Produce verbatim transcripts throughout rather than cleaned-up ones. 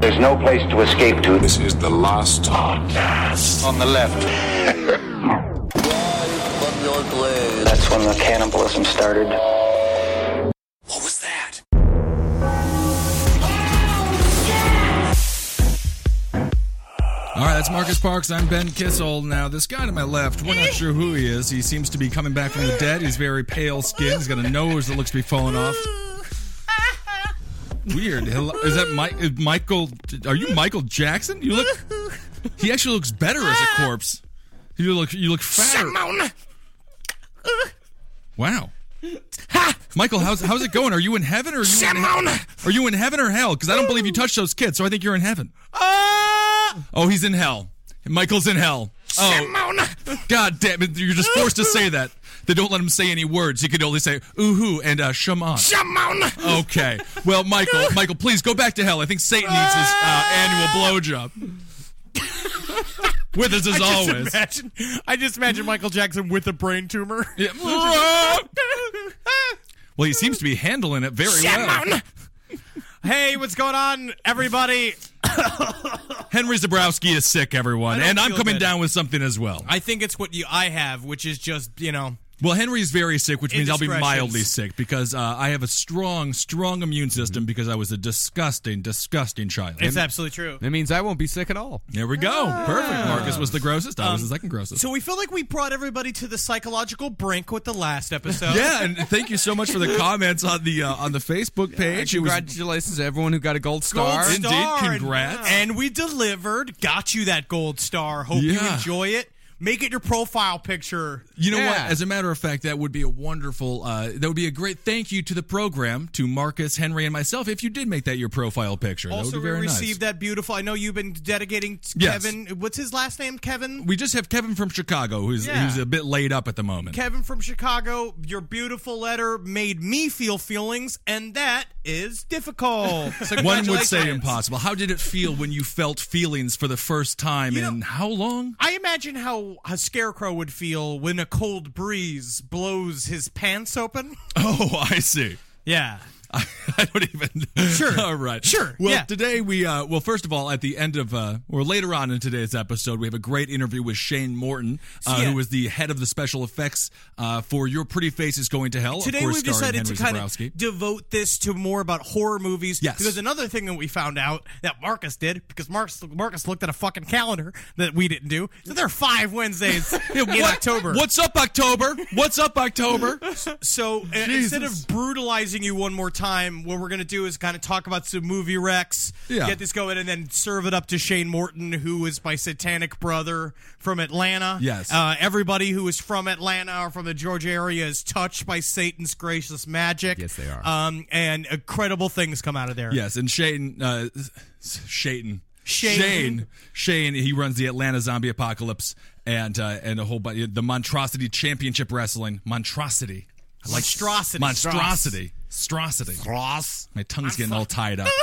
There's no place to escape to. This is the last podcast. On the left. That's when the cannibalism started. What was that? All right, that's Marcus Parks. I'm Ben Kissel. Now, this guy to my left, we're not sure who he is. He seems to be coming back from the dead. He's very pale skinned. He's got a nose that looks to be falling off. Weird. Is that Mike, is Michael? Are you Michael Jackson? You look. He actually looks better as a corpse. You look. You look fatter. Simone. Wow. Michael, how's how's it going? Are you in heaven or are you Simone. in he- Are you in heaven or hell? Because I don't believe you touched those kids, so I think you're in heaven. Oh, he's in hell. Michael's in hell. Oh, Simone. God damn it! You're just forced to say that. They don't let him say any words. He can only say ooh-hoo and uh, shaman. Simone. Okay. Well, Michael, Michael, please go back to hell. I think Satan needs his uh, annual blowjob. With us as I always. just imagine, I just imagine Michael Jackson with a brain tumor. Yeah. Well, he seems to be handling it very well. Simone. Hey, what's going on, everybody? Henry Zabrowski is sick, everyone, I don't and I'm feel coming good. down with something as well. I think it's what you I have, which is just, you know, Well, Henry's very sick, which means I'll be Indiscretions. mildly sick because uh, I have a strong, strong immune system because I was a disgusting, disgusting child. it's absolutely true. That means I won't be sick at all. There we go. Perfect. Marcus was the grossest. I was the second grossest. So we feel like we brought everybody to the psychological brink with the last episode. Yeah, and thank you so much for the comments on the uh, on the Facebook page. It was Congratulations to everyone who got a gold star. Gold Indeed, star. congrats. And we delivered, got you that gold star. Hope you Yeah. enjoy it. Make it your profile picture. You know Yeah. what? As a matter of fact, that would be a wonderful, uh, that would be a great thank you to the program, to Marcus, Henry, and myself, if you did make that your profile picture. Also, that would we be very received nice. that beautiful. I know you've been dedicating to Yes. Kevin. What's his last name? Kevin? We just have Kevin from Chicago, who's, Yeah. who's a bit laid up at the moment. Kevin from Chicago, your beautiful letter made me feel feelings, and that is difficult. So One would say congratulations. impossible. How did it feel when you felt feelings for the first time You in know- how long? I imagine how a scarecrow would feel when a cold breeze blows his pants open. Oh, I see. Yeah. I, I don't even. Sure. All right. Sure. Well, Yeah. today we, uh, well, first of all, at the end of, uh, or later on in today's episode, we have a great interview with Shane Morton, uh, Yeah. who is the head of the special effects uh, for Your Pretty Face is Going to Hell. Today of course, we've starring decided to Henry kind Zabrowski. of devote this to more about horror movies. Yes. Because another thing that we found out that Marcus did, because Marcus, Marcus looked at a fucking calendar that we didn't do. So there are five Wednesdays in What- October. What's up, October? What's up, October? So uh, instead of brutalizing you one more time, what we're going to do is kind of talk about some movie recs, Yeah. get this going, and then serve it up to Shane Morton, who is my satanic brother from Atlanta. Yes. Uh, everybody who is from Atlanta or from the Georgia area is touched by Satan's gracious magic. Yes, they are. Um, and incredible things come out of there. Yes, and Shane, uh, Shane. Shane. Shane, Shane, he runs the Atlanta Zombie Apocalypse and uh, and a whole bunch the Monstrosity Championship Wrestling. Monstrosity. I like Monstrosity. Monstrosity. Strosity. Ross. My tongue's getting all tied up.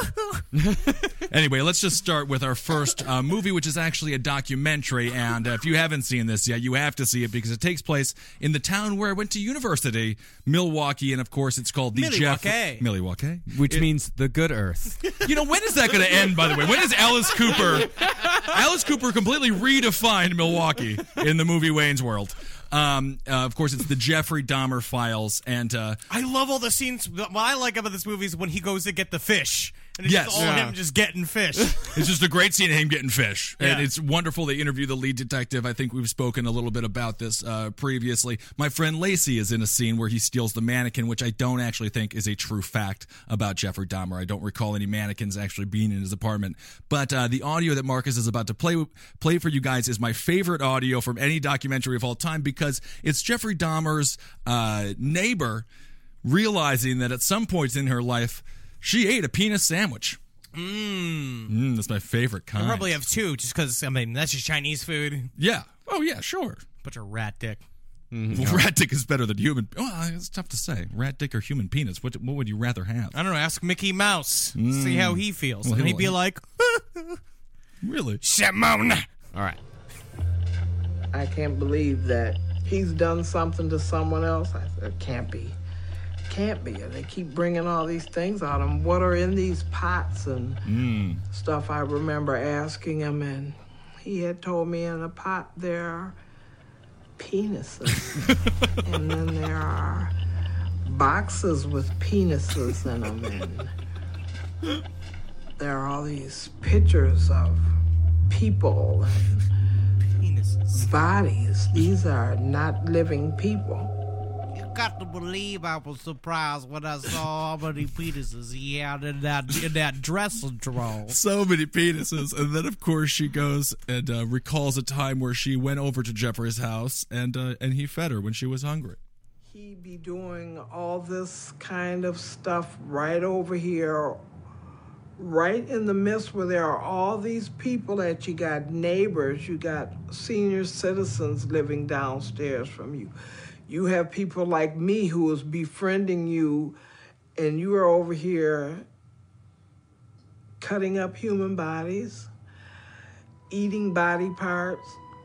Anyway, let's just start with our first uh, movie, which is actually a documentary. And uh, if you haven't seen this yet, you have to see it because it takes place in the town where I went to university, Milwaukee. And of course, it's called the Jeff Milwaukee. Milwaukee. Which means the good earth. You know, when is that going to end, by the way? When is Alice Cooper? Alice Cooper completely redefined Milwaukee in the movie Wayne's World. Um, uh, of course, it's the Jeffrey Dahmer files, and uh, I love all the scenes. What I like about this movie is when he goes to get the fish. And it's Yes. just all Yeah. him just getting fish. it's just a great scene of him getting fish. And Yeah. it's wonderful. They interview the lead detective. I think we've spoken a little bit about this uh, previously. My friend Lacey is in a scene where he steals the mannequin, which I don't actually think is a true fact about Jeffrey Dahmer. I don't recall any mannequins actually being in his apartment. But uh, the audio that Marcus is about to play play for you guys is my favorite audio from any documentary of all time because it's Jeffrey Dahmer's uh, neighbor realizing that at some point in her life, she ate a penis sandwich. Mmm. Mm, that's my favorite kind. I probably have two, just because, I mean, that's just Chinese food. Yeah. Oh, yeah, sure. Bunch of rat dick. Well, rat dick is better than human. Well, it's tough to say. Rat dick or human penis? What what would you rather have? I don't know, ask Mickey Mouse. See how he feels. Well, and he'd he'll- be like, Really? Simone. All right. I can't believe that he's done something to someone else. I said, it can't be. can't be. They keep bringing all these things out. And what are in these pots and Mm. stuff? I remember asking him, and he had told me in a pot there are penises. And then there are boxes with penises in them. And there are all these pictures of people and Penises. bodies. These are not living people. You got to believe I was surprised when I saw how many penises he had in that in that dressing drawer. So many penises. And then, of course, she goes and uh, recalls a time where she went over to Jeffrey's house and uh, and he fed her when she was hungry. He be doing all this kind of stuff right over here, right in the midst where there are all these people that you got neighbors, you got senior citizens living downstairs from you. You have people like me who is befriending you, and you are over here cutting up human bodies, eating body parts.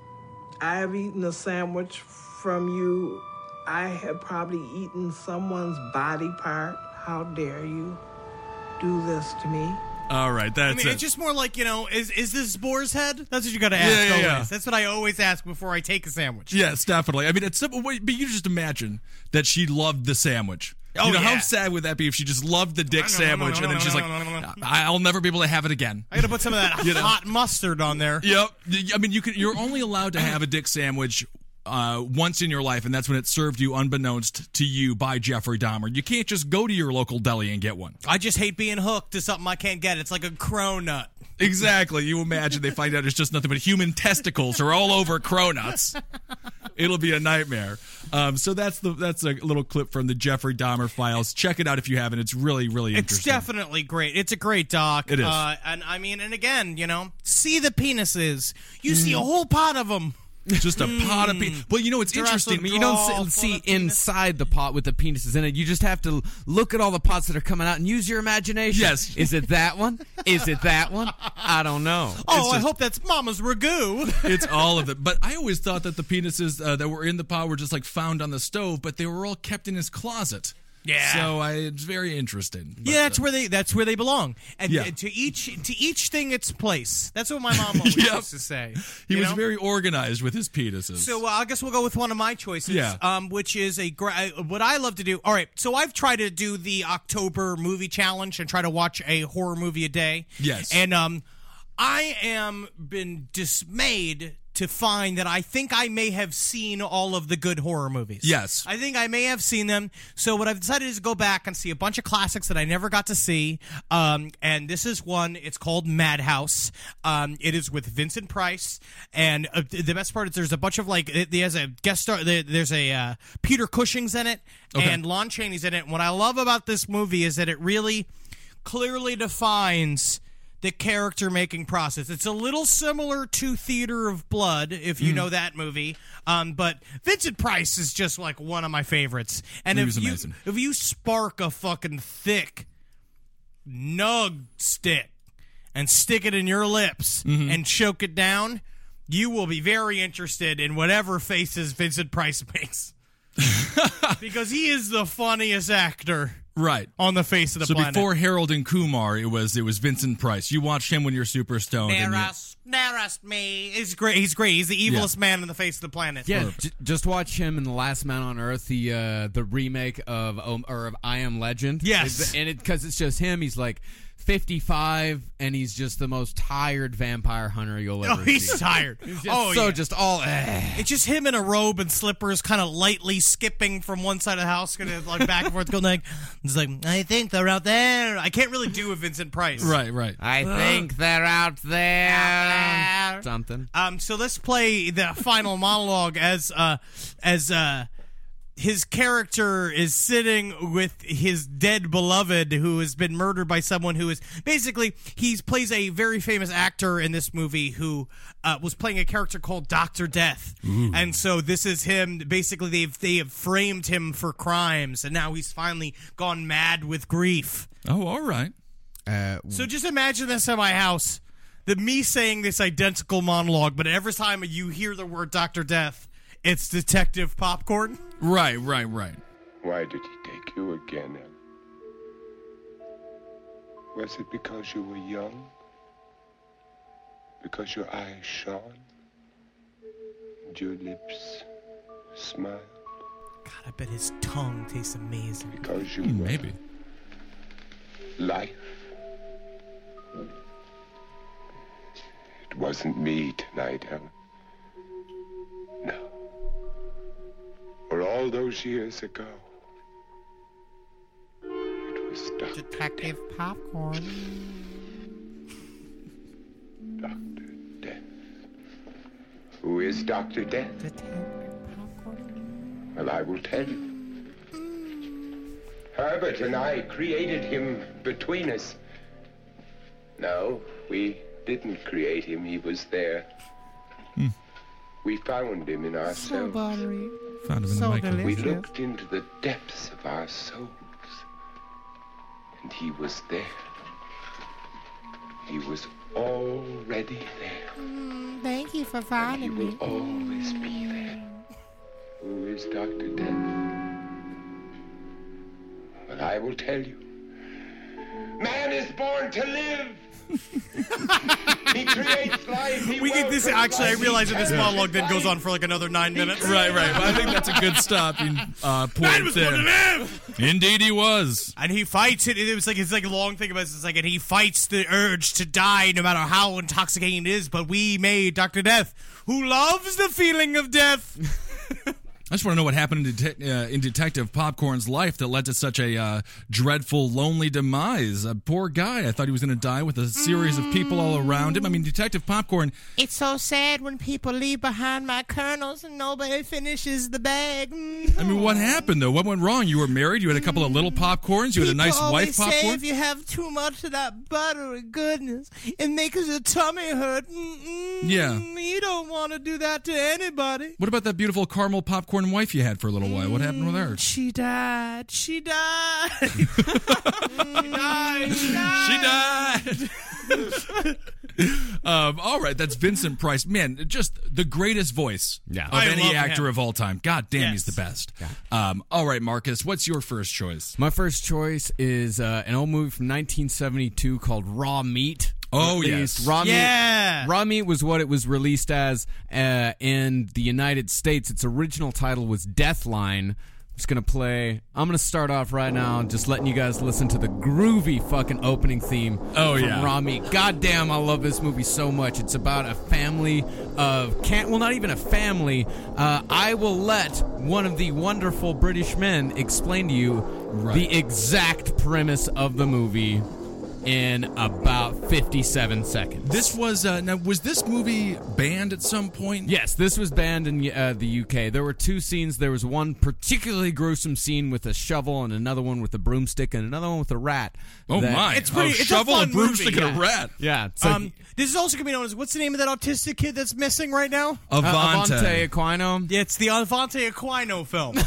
I have eaten a sandwich from you. I have probably eaten someone's body part. How dare you do this to me? All right, that's I mean, it. it's just more like, you know, is is this boar's head? That's what you got to ask Yeah, yeah, always. yeah. That's what I always ask before I take a sandwich. Yes, definitely. I mean, it's simple, but you just imagine that she loved the sandwich. Oh, you know, yeah. how sad would that be if she just loved the dick No, no, no, sandwich no, and then no, she's no, like, no, no, no, no. I'll never be able to have it again. I got to put some of that You know? hot mustard on there. Yep. I mean, you could. You're only allowed to have a dick sandwich uh, once in your life, and that's when it's served you unbeknownst to you by Jeffrey Dahmer. You can't just go to your local deli and get one. I just hate being hooked to something I can't get. It's like a cronut. Exactly. You imagine they find out it's just nothing but human testicles are all over cronuts. It'll be a nightmare. Um, so that's the that's a little clip from the Jeffrey Dahmer files. Check it out if you haven't. It's really, really It's interesting. definitely great. It's a great doc. It is. Uh, and I mean, and again, you know, see the penises. You see a whole pot of them. Just a pot of pe- Well, you know, it's Dress interesting. of I mean, you don't Draw see, full see of penis. inside the pot with the penises in it. You just have to look at all the pots that are coming out and use your imagination. Yes. Is it that one? Is it that one? I don't know. Oh, I just- hope that's Mama's ragu. It's all of it. But I always thought that the penises uh, that were in the pot were just like found on the stove, but they were all kept in his closet. Yeah. So I, it's very interesting. But, Yeah, that's uh, where they that's where they belong. And Yeah. uh, to each to each thing its place. That's what my mom always Yep. used to say. he you was know? very organized with his penises. So uh, I guess we'll go with one of my choices, Yeah. um, which is a gra- uh, what I love to do. All right, so I've tried to do the October movie challenge and try to watch a horror movie a day. Yes. and um, I am been dismayed to find that I think I may have seen all of the good horror movies. Yes. I think I may have seen them. So what I've decided is go back and see a bunch of classics that I never got to see. Um, and this is one. It's called Madhouse. Um, it is with Vincent Price. And uh, the best part is there's a bunch of like, it, there's a guest star, there, there's a uh, Peter Cushing's in it Okay. and Lon Chaney's in it. And what I love about this movie is that it really clearly defines the character making process. It's a little similar to Theater of Blood, if you know that movie. Um, but Vincent Price is just like one of my favorites. And He if was you amazing. if you spark a fucking thick nug stick and stick it in your lips Mm-hmm. and choke it down, you will be very interested in whatever faces Vincent Price makes. Because he is the funniest actor right. on the face of the So planet. before Harold and Kumar, it was it was Vincent Price. You watched him when you're super stoned. and you- Nearest, nearest me. He's great. He's great. He's the evilest man on the face of the planet. Yeah, j- just watch him in The Last Man on Earth, the uh, the remake of um, or of I Am Legend. Yes. It's- and it because it's just him. He's like fifty-five, and he's just the most tired vampire hunter you'll ever Oh, he's see. tired. Just oh, so yeah. just all. Eh. It's just him in a robe and slippers, kind of lightly skipping from one side of the house, kind of like back and forth, going like, "It's like I think they're out there." I can't really do a Vincent Price. Right, right. I think they're out there. Out there. Something. Um. So let's play the final monologue as uh as uh. His character is sitting with his dead beloved who has been murdered by someone who is basically he plays a very famous actor in this movie who uh, was playing a character called Doctor Death. And so this is him. Basically, they've they have framed him for crimes, and now he's finally gone mad with grief. Oh, all right. Uh, So just imagine this in my house. The me saying this identical monologue, but every time you hear the word Doctor Death, it's Detective Popcorn. Right, right, right. Why did he take you again, Ellen? Was it because you were young? Because your eyes shone? And your lips smiled? God, I bet his tongue tastes amazing. Because you Hmm, were maybe. life? It wasn't me tonight, Ellen. No. For all those years ago, it was Doctor Detective Popcorn. Doctor Death. Who is Doctor Death? Detective Popcorn. Well, I will tell you. Herbert and I created him between us. No, we didn't create him. He was there. Hmm. We found him in So ourselves. buttery. Found him in So the microwave. We delicious. looked into the depths of our souls. And he was there. He was already there. Mm, thank you for And he finding will me. always be there. Who is Doctor Death? Well, I will tell you. Man is born to live. He creates life. He We get this. welcomes Actually, I life. realize He that this tells monologue us then goes life. on for like another nine minutes. Right, right. But I think that's a good stopping uh, point there. Indeed, he was. And he fights it. It was like it's like a long thing about this. It's like, and he fights the urge to die, no matter how intoxicating it is. But we made Doctor Death, who loves the feeling of death. I just want to know what happened in, Det- uh, in Detective Popcorn's life that led to such a uh, dreadful, lonely demise. A poor guy. I thought he was going to die with a series of people all around him. I mean, Detective Popcorn. It's so sad when people leave behind my kernels and nobody finishes the bag. I mean, what happened though? What went wrong? You were married. You had a couple of little popcorns. You had a nice wife Say popcorn. if you have too much of that buttery goodness, it makes your tummy hurt. Mm-mm. Yeah. You don't want to do that to anybody. What about that beautiful caramel popcorn wife you had for a little while? What happened with her? She died. She died. she died. She died. She died. um, all right, that's Vincent Price. Man, just the greatest voice Yeah. of I any love actor him. of all time. God damn, Yes. he's the best. Um, all right, Marcus, what's your first choice? My first choice is uh, an old movie from nineteen seventy-two called Raw Meat. Oh, Released- yes. Raw Yeah. Meat. Raw Meat was what it was released as uh, in the United States. Its original title was Deathline. I'm just gonna play. I'm gonna start off right now, just letting you guys listen to the groovy fucking opening theme. Oh, from yeah. Raw Meat. God damn, I love this movie so much. It's about a family of can't. Well, not even a family. Uh, I will let one of the wonderful British men explain to you Right. the exact premise of the movie in about fifty-seven seconds. This was uh, now. Was this movie banned at some point? Yes, this was banned in uh, the U K. There were two scenes. There was one particularly gruesome scene with a shovel, and another one with a broomstick, and another one with a rat. Oh that- my! It's pretty- a it's a shovel, fun a broomstick, movie, and a yeah. rat. Yeah. It's like, Um, this is also going to be known as, what's the name of that autistic kid that's missing right now? uh, Avante. Avante Aquino. Yeah, it's the Avante Aquino film.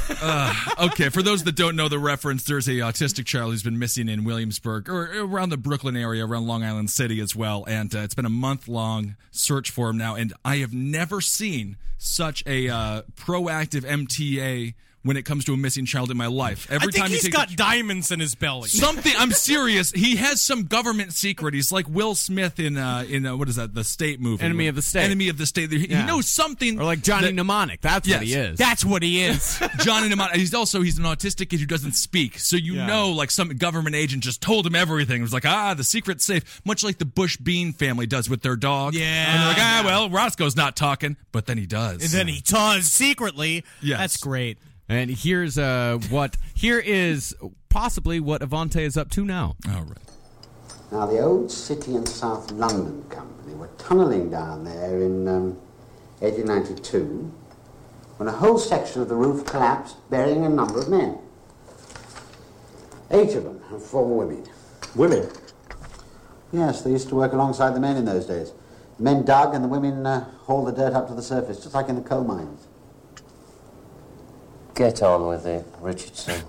Okay, for those that don't know the reference, there's a autistic child who's been missing in Williamsburg or around the Brooklyn area, around Long Island City as well, and uh, it's been a month-long search for him now, and I have never seen such a uh, proactive M T A when it comes to a missing child in my life. Every I think time he's he takes got a- diamonds in his belly. something. I'm serious. He has some government secret. He's like Will Smith in uh, in uh, what is that? The State movie. Enemy of the State. Enemy of the State. He, Yeah. he knows something. Or like Johnny that- Mnemonic. That's Yes. what he is. That's what he is. Johnny Mnemonic. He's also he's an autistic kid who doesn't speak. So you Yeah. know, like some government agent just told him everything. It was like, ah, the secret's safe. Much like the Bush Bean family does with their dog. Yeah. And they're like, ah, well, Roscoe's not talking, but then he does. And then he does secretly. Yes. That's great. And here's uh, what. Here is possibly what Avante is up to now. All right. Now, the old City and South London Company were tunnelling down there in um, eighteen ninety-two when a whole section of the roof collapsed, burying a number of men. Eight of them, and four women. Women? Yes, they used to work alongside the men in those days. The men dug and the women uh, hauled the dirt up to the surface, just like in the coal mines. Get on with it, Richardson.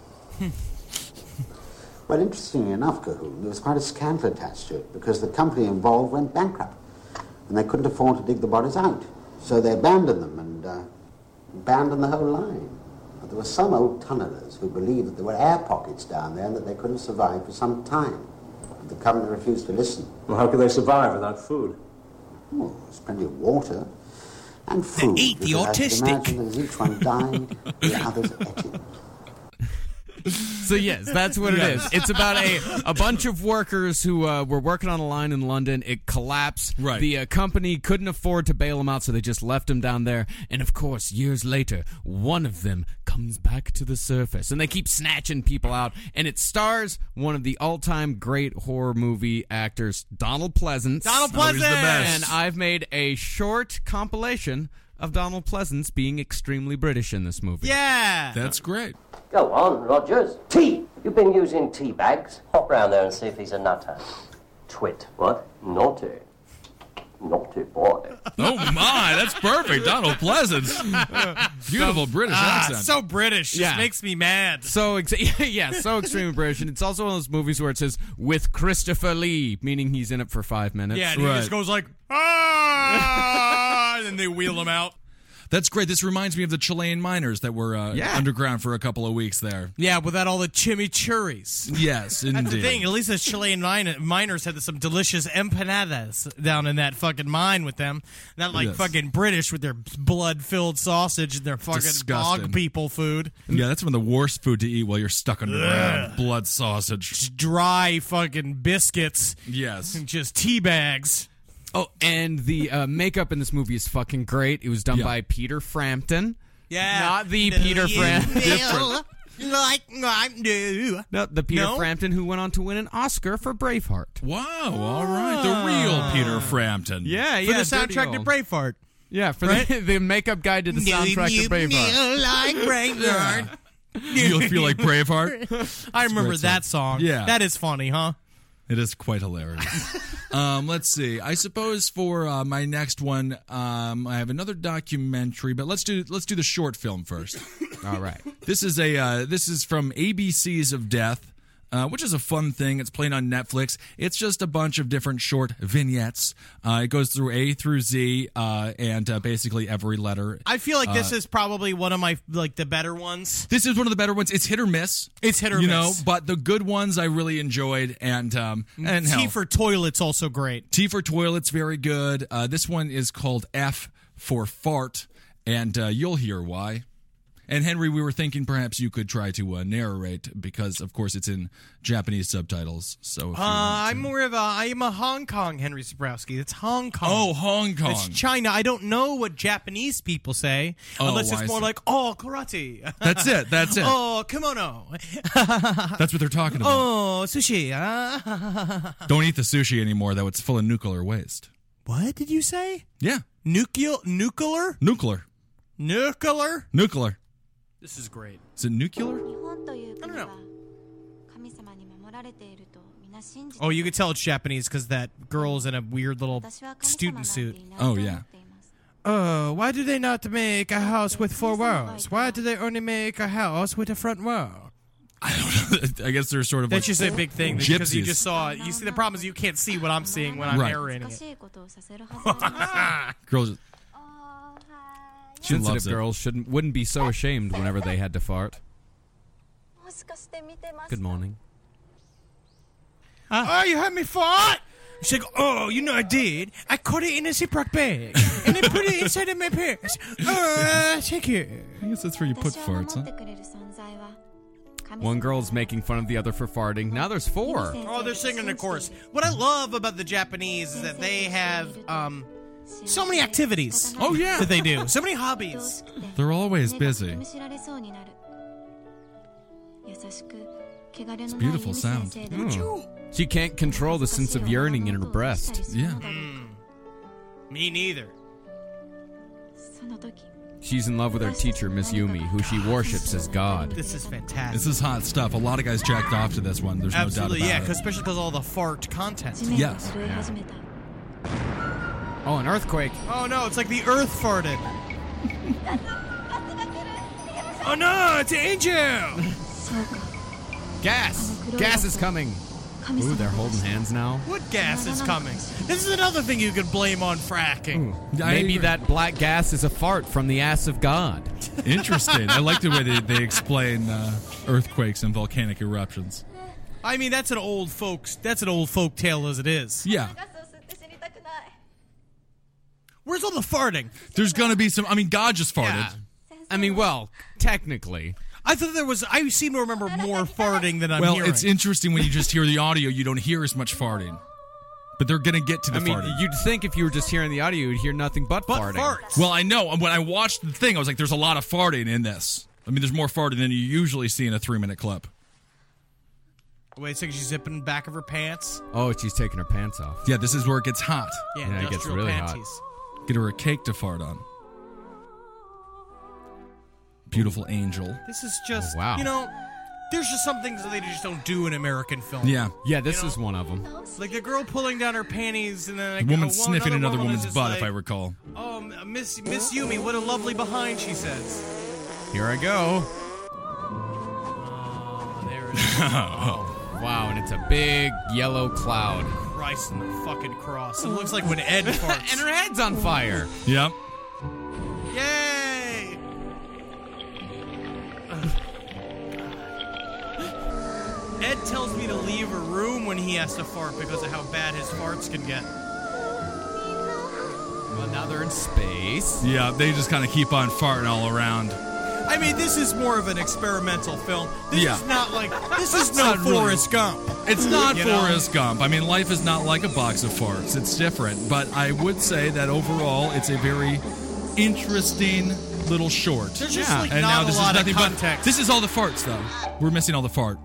Well, interestingly enough, Cahoon, there was quite a scandal attached to it because the company involved went bankrupt and they couldn't afford to dig the bodies out. So they abandoned them and uh, abandoned the whole line. There were some old tunnelers who believed that there were air pockets down there and that they couldn't survive for some time. But the company refused to listen. Well, how could they survive without food? Well, there's plenty of water and food. They eat the because I should autistic. imagine that as each one died, the others ate him. So yes, that's what it is. It's about a, a bunch of workers who uh, were working on a line in London. It collapsed. Right. The uh, company couldn't afford to bail them out, so they just left them down there. And of course, years later, one of them comes back to the surface, and they keep snatching people out. And it stars one of the all-time great horror movie actors, Donald Pleasance. Donald Oh, he's the Pleasance. best. And I've made a short compilation of Donald Pleasance being extremely British in this movie. Yeah. That's great. Go on, Rogers. Tea! You've been using tea bags. Hop round there and see if he's a nutter. Twit. What? Naughty. Naughty boy. Oh my, that's perfect. Donald Pleasance. Beautiful British Ah, accent. so British. Yeah. Just makes me mad. So ex- yeah, so extremely British, and it's also one of those movies where it says with Christopher Lee, meaning he's in it for five minutes. Yeah, and he Right. just goes like, ah, and then they wheel him out. That's great. This reminds me of the Chilean miners that were uh, Yeah. underground for a couple of weeks there. Yeah, without all the chimichurris. Yes, indeed. That's the thing. At least the Chilean mine- miners had some delicious empanadas down in that fucking mine with them. Not like Yes. fucking British with their blood-filled sausage and their fucking Disgusting. dog people food. Yeah, that's one of the worst food to eat while you're stuck underground. Blood sausage. Just dry fucking biscuits Yes. and just tea bags. Oh, and the uh, makeup in this movie is fucking great. It was done Yeah. by Peter Frampton. Yeah. Not the Do Peter you Frampton. feel like I do. No, the Peter No? Frampton who went on to win an Oscar for Braveheart. Wow, all right. The real Peter Frampton. Yeah, For yeah. the soundtrack dirty to old. Braveheart. Yeah, for Right? the, the makeup guy did the soundtrack Do you to Braveheart. feel like Braveheart? You'll feel like Braveheart. I remember great that song. song. Yeah. That is funny, huh? It is quite hilarious. um, let's see. I suppose for uh, my next one, um, I have another documentary, but let's do let's do the short film first. All right. This is a uh, this is from A B C's of Death, uh, which is a fun thing. It's playing on Netflix. It's just a bunch of different short vignettes. Uh, it goes through A through Z, uh, and uh, basically every letter. I feel like this Uh, is probably one of my like the better ones. This is one of the better ones. It's hit or miss. It's hit or you miss. know, but the good ones I really enjoyed, and um, and Tea hell, for Toilet's also great. T for Toilet's very good. Uh, this one is called F for Fart, and uh, you'll hear why. And Henry, we were thinking perhaps you could try to uh, narrate because, of course, it's in Japanese subtitles. So, if you Uh, want to- I'm more of a I am a Hong Kong Henry Sabrowski. It's Hong Kong. oh Hong Kong. It's China. I don't know what Japanese people say Oh, unless it's I more see. like oh karate. That's it. That's it. Oh kimono. That's what they're talking about. Oh sushi. Ah. Don't eat the sushi anymore, though. It's full of nuclear waste. What did you say? Yeah, Nuclear? Nuclear? nuclear, Nuclear? nuclear. This is great. Is it nuclear? I don't know. Oh, you could tell it's Japanese because that girl's in a weird little student suit. Oh yeah. Oh, why do they not make a house with four walls? Why do they only make a house with a front wall? I don't know. I guess they're sort of That's like just a big thing because you gypsies. just saw it. You see, the problem is you can't see what I'm seeing when I'm Right. narrating it. girls. She Sensitive loves it. girls shouldn't wouldn't be so ashamed whenever they had to fart. Good morning. Oh, you had me fart? She's like, oh, you know I did. I caught it in a Ziploc bag and then put it inside of my pants. Uh, thank you. I guess that's where you put farts, huh? One girl's making fun of the other for farting. Now there's four. Oh, they're singing the chorus. What I love about the Japanese is that they have um, so many activities. Oh yeah. That they do. So many hobbies. They're always busy. It's a beautiful sound. Hmm. She can't control the sense of yearning in her breast. Yeah. Me neither. She's in love with her teacher, Miss Yumi, who she worships as God. This is fantastic. This is hot stuff. A lot of guys jacked off to this one. There's Absolutely, no doubt yeah, about cause, especially because all the fart content. it. Yes. Oh, an earthquake. Oh no, it's like the earth farted. Oh no, it's an angel! Gas! Gas is coming. Ooh, they're holding hands now. What gas is coming? This is another thing you could blame on fracking. Maybe that black gas is a fart from the ass of God. Interesting. I like the way they, they explain uh, earthquakes and volcanic eruptions. I mean, that's an old folks. That's an old folk tale as it is. Yeah. Where's all the farting? There's gonna be some. I mean, God just farted. Yeah. I mean, well, technically. I thought there was. I seem to remember more farting than I'm well, hearing. it's interesting when you just hear the audio, you don't hear as much farting. But they're gonna get to the I mean, farting. you'd think if you were just hearing the audio, you'd hear nothing but, but farting. farts. Well, I know. When I watched the thing, I was like, "There's a lot of farting in this." I mean, there's more farting than you usually see in a three-minute clip. Wait a second, she's zipping the back of her pants. Oh, she's taking her pants off. Yeah, this is where it gets hot. Yeah, Yeah, it gets industrial really panties. hot. Get her a cake to fart on. Beautiful angel. This is just, Oh, wow. you know, there's just some things that they just don't do in American film. Yeah. Yeah, this You know, is one of them. Like the girl pulling down her panties and then like, A woman uh, one- sniffing another woman woman's is butt, just if I like, recall. Oh, M- Miss Miss Yumi, what a lovely behind, she says. Here I go. Oh, there it is. Wow, and it's a big yellow cloud. Christ in the fucking cross. It looks like when Ed farts. And her head's on fire. Yep. Yay! Ed tells me to leave a room when he has to fart because of how bad his farts can get. Well, now they're in space. Yeah, they just kind of keep on farting all around. I mean, this is more of an experimental film. This Yeah. is not like this is no not really- Forrest Gump. It's not You know? Forrest Gump. I mean, life is not like a box of farts. It's different. But I would say that overall, it's a very interesting little short. There's just Yeah. like And not now a this lot is of nothing context. but this is all the farts, though. We're missing all the fart.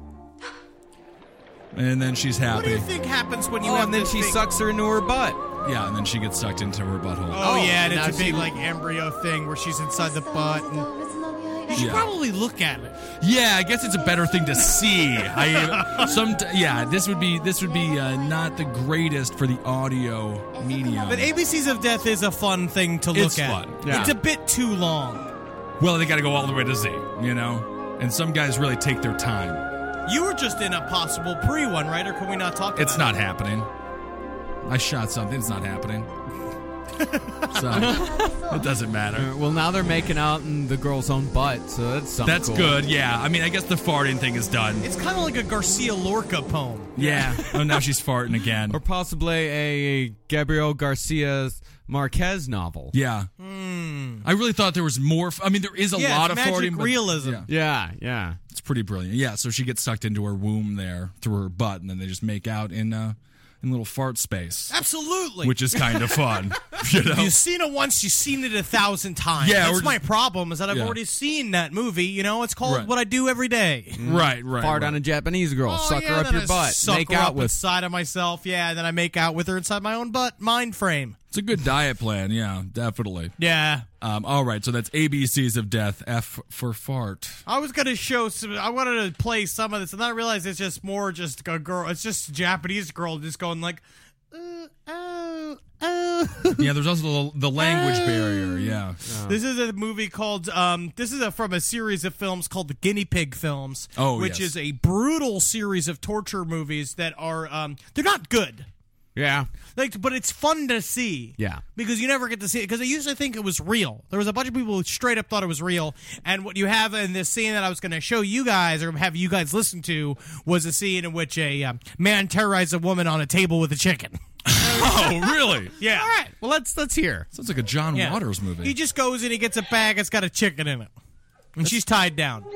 And then she's what do happy. you think happens when you Oh, have and then this she big- sucks her into her butt. Yeah, and then she gets sucked into her butthole. Oh, Oh, yeah, and now it's a she- big like embryo thing where she's inside the butt. And you should Yeah. probably look at it. Yeah, I guess it's a better thing to see. I some yeah, this would be this would be uh, not the greatest for the audio medium. But A B Cs of Death is a fun thing to look It's at. fun, yeah. It's a bit too long. Well, they got to go all the way to Z, you know. And some guys really take their time. You were just in a possible pre one, right? Or can we not talk about It's not happening. I shot something. It's not happening. So it doesn't matter. Uh, Well, now they're making out in the girl's own butt, so that's something That's cool. good. Yeah. I mean, I guess the farting thing is done. It's kind of like a Garcia Lorca poem. Yeah. Oh, now she's farting again. Or possibly a Gabriel Garcia Marquez novel. Yeah. I really thought there was more. F- I mean, there is a Yeah, lot it's of magic farting. but- realism. Yeah. Yeah, yeah. It's pretty brilliant. Yeah. So she gets sucked into her womb there through her butt, and then they just make out in uh, in little fart space, Absolutely. which is kind of fun. You know. You've seen it once, you've seen it a thousand times. Yeah, That's we're my just- problem, is that I've Yeah. already seen that movie. You know, it's called Right. What I Do Every Day. Right. Right. Fart right. on a Japanese girl. Oh, suck yeah, her up then your I butt. Suck Make her out up with. inside of myself. Yeah, and then I make out with her inside my own butt mind frame. It's a good diet plan. Yeah, definitely. Yeah. Um, all right, so that's A B Cs of Death. F for fart. I was gonna show some. I wanted to play some of this, and then I realized it's just more just a girl. It's just a Japanese girl just going like, uh, oh, oh. Yeah, there's also the, the language barrier. Yeah. This is a movie called. Um, this is a, from a series of films called the Guinea Pig Films. Oh, which yes. is a brutal series of torture movies that are. Um, they're not good. Yeah. Like, but it's fun to see. Yeah. Because you never get to see it. Because I used to think it was real. There was a bunch of people who straight up thought it was real. And what you have in this scene that I was going to show you guys, or have you guys listen to, was a scene in which a um, man terrorized a woman on a table with a chicken. Oh, really? Yeah. All right. Well, let's let's hear. Sounds like a John Yeah. Waters movie. He just goes and he gets a bag that's got a chicken in it. And she's tied down.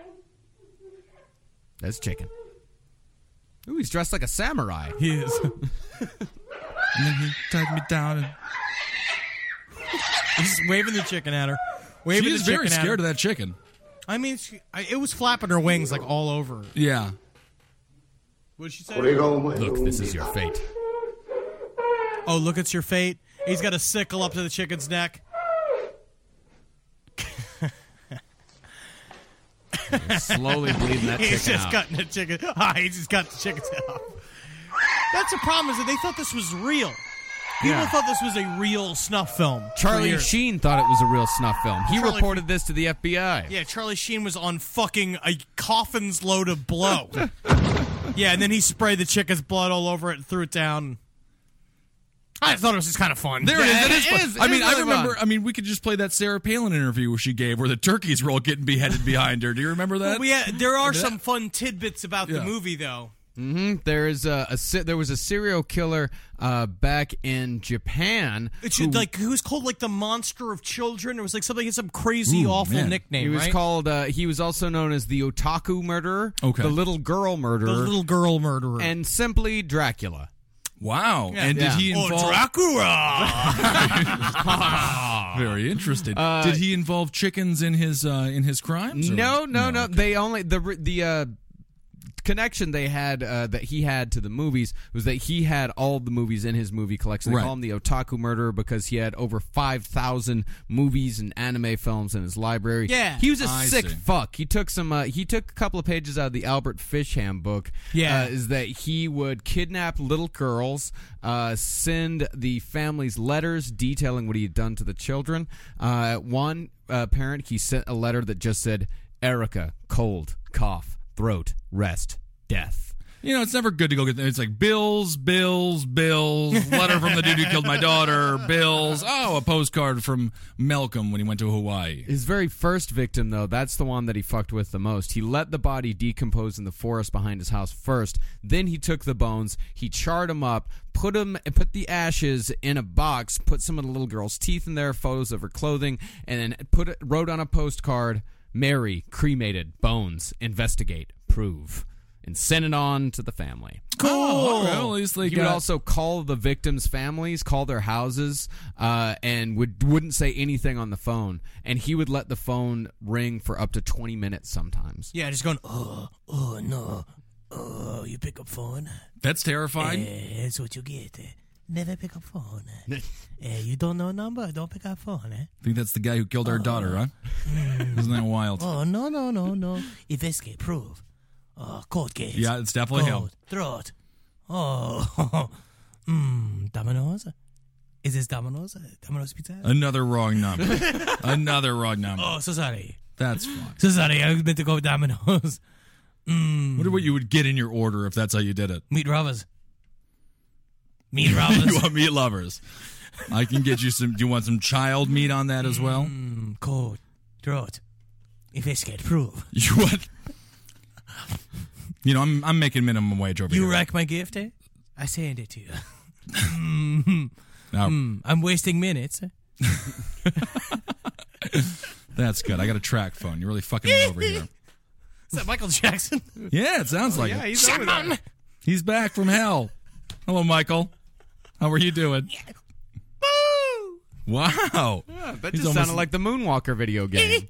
That's chicken. Ooh, he's dressed like a samurai. He is. And then he tied me down. And He's waving the chicken at her. she Waving is the very chicken at scared her. of that chicken. I mean, she, I, it was flapping her wings like all over. Yeah. What did she say? Look, this is your fate. Oh, look, it's your fate. He's got a sickle up to the chicken's neck. You're slowly bleeding that He's chicken just out. cutting the chicken. Ah, he just cut the chicken's head off. That's the problem, is that they thought this was real. People Yeah. thought this was a real snuff film. for Charlie years. Sheen thought it was a real snuff film. He Charlie- reported this to the F B I. Yeah, Charlie Sheen was on fucking a coffin's load of blow. Yeah, and then he sprayed the chicken's blood all over it and threw it down. I thought it was just kind of fun. There Yeah, it is. it That is- fun. I it mean, is I really remember. fun. I mean, we could just play that Sarah Palin interview she gave, where the turkeys were all getting beheaded behind her. Do you remember that? Well, yeah, there are Remember some that? fun tidbits about the Yeah. movie, though. Mm-hmm. There is a, a se- there was a serial killer uh, back in Japan. It who- should, like, who was called like the monster of children. It was like something, some crazy, Ooh, awful man. nickname. He was right? called. Uh, he was also known as the Otaku Murderer, Okay. the little girl murderer, the little girl murderer. and simply Dracula. Wow. Yeah. And did Yeah. he oh, involve? Dracula! Very interesting. Uh, did he involve chickens in his uh, in his crimes? or- No, no, no. okay. They only the the uh, connection they had uh, that he had to the movies was that he had all the movies in his movie collection. They Right. call him the Otaku Murderer because he had over five thousand movies and anime films in his library. Yeah. he was a I sick see. fuck. He took some. Uh, he took a couple of pages out of the Albert Fish handbook. Yeah. uh, is that he would kidnap little girls, uh, send the families letters detailing what he had done to the children. Uh, one uh, parent, he sent a letter that just said, "Erica, cold, cough, throat, rest, death." You know, it's never good to go get them. It's like bills, bills, bills. Letter from the dude who killed my daughter. Bills. Oh, a postcard from Malcolm when he went to Hawaii. His very first victim, though, that's the one that he fucked with the most. He let the body decompose in the forest behind his house first. Then he took the bones, he charred them up, put them, put the ashes in a box, put some of the little girl's teeth in there, photos of her clothing, and then put it, wrote on a postcard, "Mary, cremated, bones, investigate, prove," and send it on to the family. Cool. Oh, well, at least they He got- would also call the victims' families, call their houses, uh, and would wouldn't say anything on the phone. And he would let the phone ring for up to twenty minutes sometimes. yeah, just going, oh, oh, no. Oh, you pick up phone? That's terrifying. Eh, that's what you get. eh. Never pick up phone. eh. Eh, you don't know number? Don't pick up phone, eh? I think that's the guy who killed our daughter, huh? Isn't that wild? Oh, no, no, no, no. Investigate, prove. Oh, cold case. Yeah, it's definitely him. Cold, throat. Oh, mm, Domino's? Is this Domino's? Domino's Pizza? Another wrong number. Another wrong number. Oh, so sorry. That's fine. So sorry, I meant to go with Domino's. Mm, Wonder what you would get in your order if that's how you did it. meat rubbers. Meat You rubbers. want meat lovers? I can get you some. Do you want some child meat on that as well? mm, cold, throat. Investigate, prove. You want? You know, I'm I'm making minimum wage over You here. wreck my gift, eh? I send it to you. mm, Now, mm, I'm wasting minutes. that's good. I got a track phone. You're really fucking me over here. Is that Michael Jackson? Yeah, it sounds like yeah, it. he's over there. He's back from hell. Hello, Michael. How are you doing? Wow. Yeah, that He's just almost- sounded like the Moonwalker video game.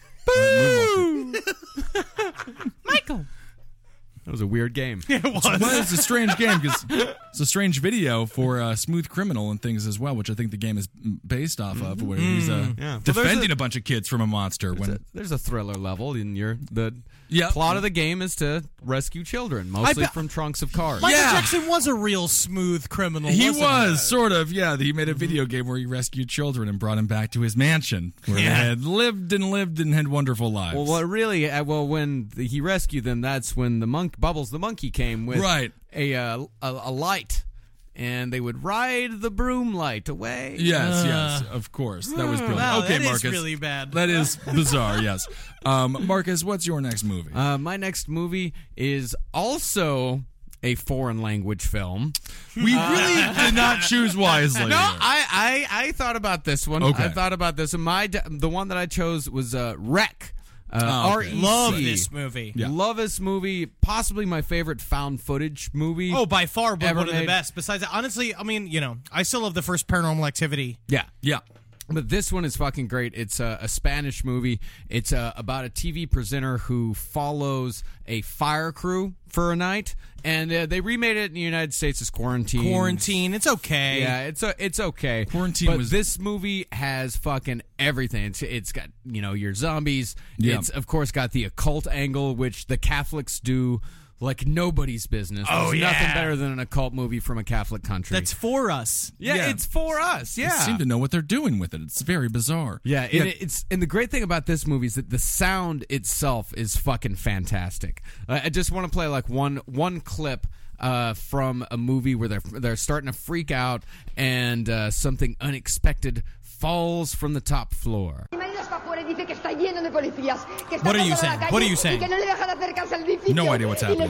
Michael. That was a weird game. It was. Well, it's a strange game because it's a strange video for uh, Smooth Criminal and things as well, which I think the game is based off of, where he's uh, Yeah. Well, defending there's a- a, bunch of kids from a monster. When There's a thriller level in your the Yeah. plot of the game is to rescue children, mostly I be- from trunks of cars. Michael Yeah. Jackson was a real smooth criminal. he wasn't was sort of, yeah. He made a video game where he rescued children and brought them back to his mansion, where Yeah. they had lived and lived and had wonderful lives. Well, what really? Uh, well, when the, he rescued them, that's when the monk Bubbles the monkey came with Right. a, uh, a a light, and they would ride the broom light away. Yes, yes, of course. That was brilliant. Wow, okay, that is Marcus. really bad. That is bizarre, yes. Um, Marcus, what's your next movie? Uh, my next movie is also a foreign language film. we really did not choose wisely. No, here. I, I I thought about this one. Okay. I thought about this, and my the one that I chose was uh, Wreck. Uh, Oh, R okay. E C. Love this movie. Yeah. Love this movie. Possibly my favorite found footage movie. Oh, by far, but Ever one of the made. best. Besides, honestly, I mean, you know, I still love the first Paranormal Activity. yeah. yeah. But this one is fucking great. It's a, a Spanish movie. It's uh, about a T V presenter who follows a fire crew for a night, and uh, they remade it in the United States as Quarantine. Quarantine, it's okay. Yeah, it's a, it's okay. Quarantine but was- this movie has fucking everything. It's it's got, you know, your zombies. Yeah. It's of course got the occult angle, which the Catholics do like nobody's business. Oh, There's yeah. nothing better than an occult movie from a Catholic country. That's for us. yeah, yeah. it's for us. They Yeah, seem to know what they're doing with it. It's very bizarre. yeah, and it, it's and the great thing about this movie is that the sound itself is fucking fantastic. Uh, I just want to play like one one clip uh, from a movie where they're they're starting to freak out, and uh, something unexpected falls from the top floor. What are you saying? What are you saying? No idea what's happening.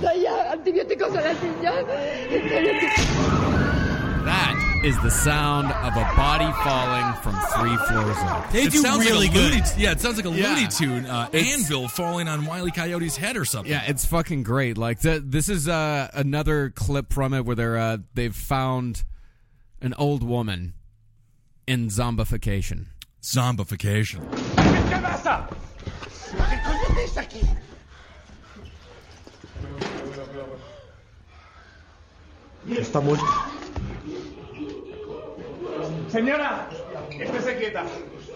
That is the sound of a body falling from three floors up. They It do sounds really like a good. Looney, yeah, it sounds like a Yeah. Looney Tune uh, It's- anvil falling on Wile E. Coyote's head or something. Yeah, it's fucking great. Like th- this is uh, another clip from it where they're uh, they've found an old woman in zombification. Zombification. ¿Qué pasa? ¿Qué coño hacéis aquí? Está muerto. Señora, estése quieta.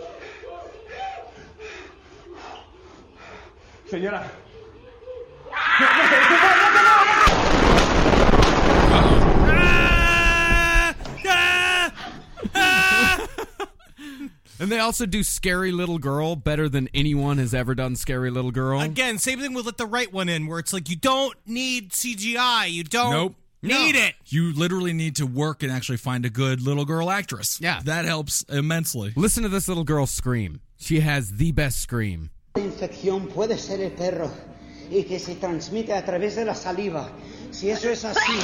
Señora. And they also do Scary Little Girl better than anyone has ever done Scary Little Girl. Again, same thing with Let the Right One In, where it's like you don't need C G I. You don't Nope. need it. You literally need to work and actually find a good little girl actress. Yeah. That helps immensely. Listen to this little girl scream. She has the best scream. La infección puede ser el perro y que se transmite a través de la saliva. Si eso es así.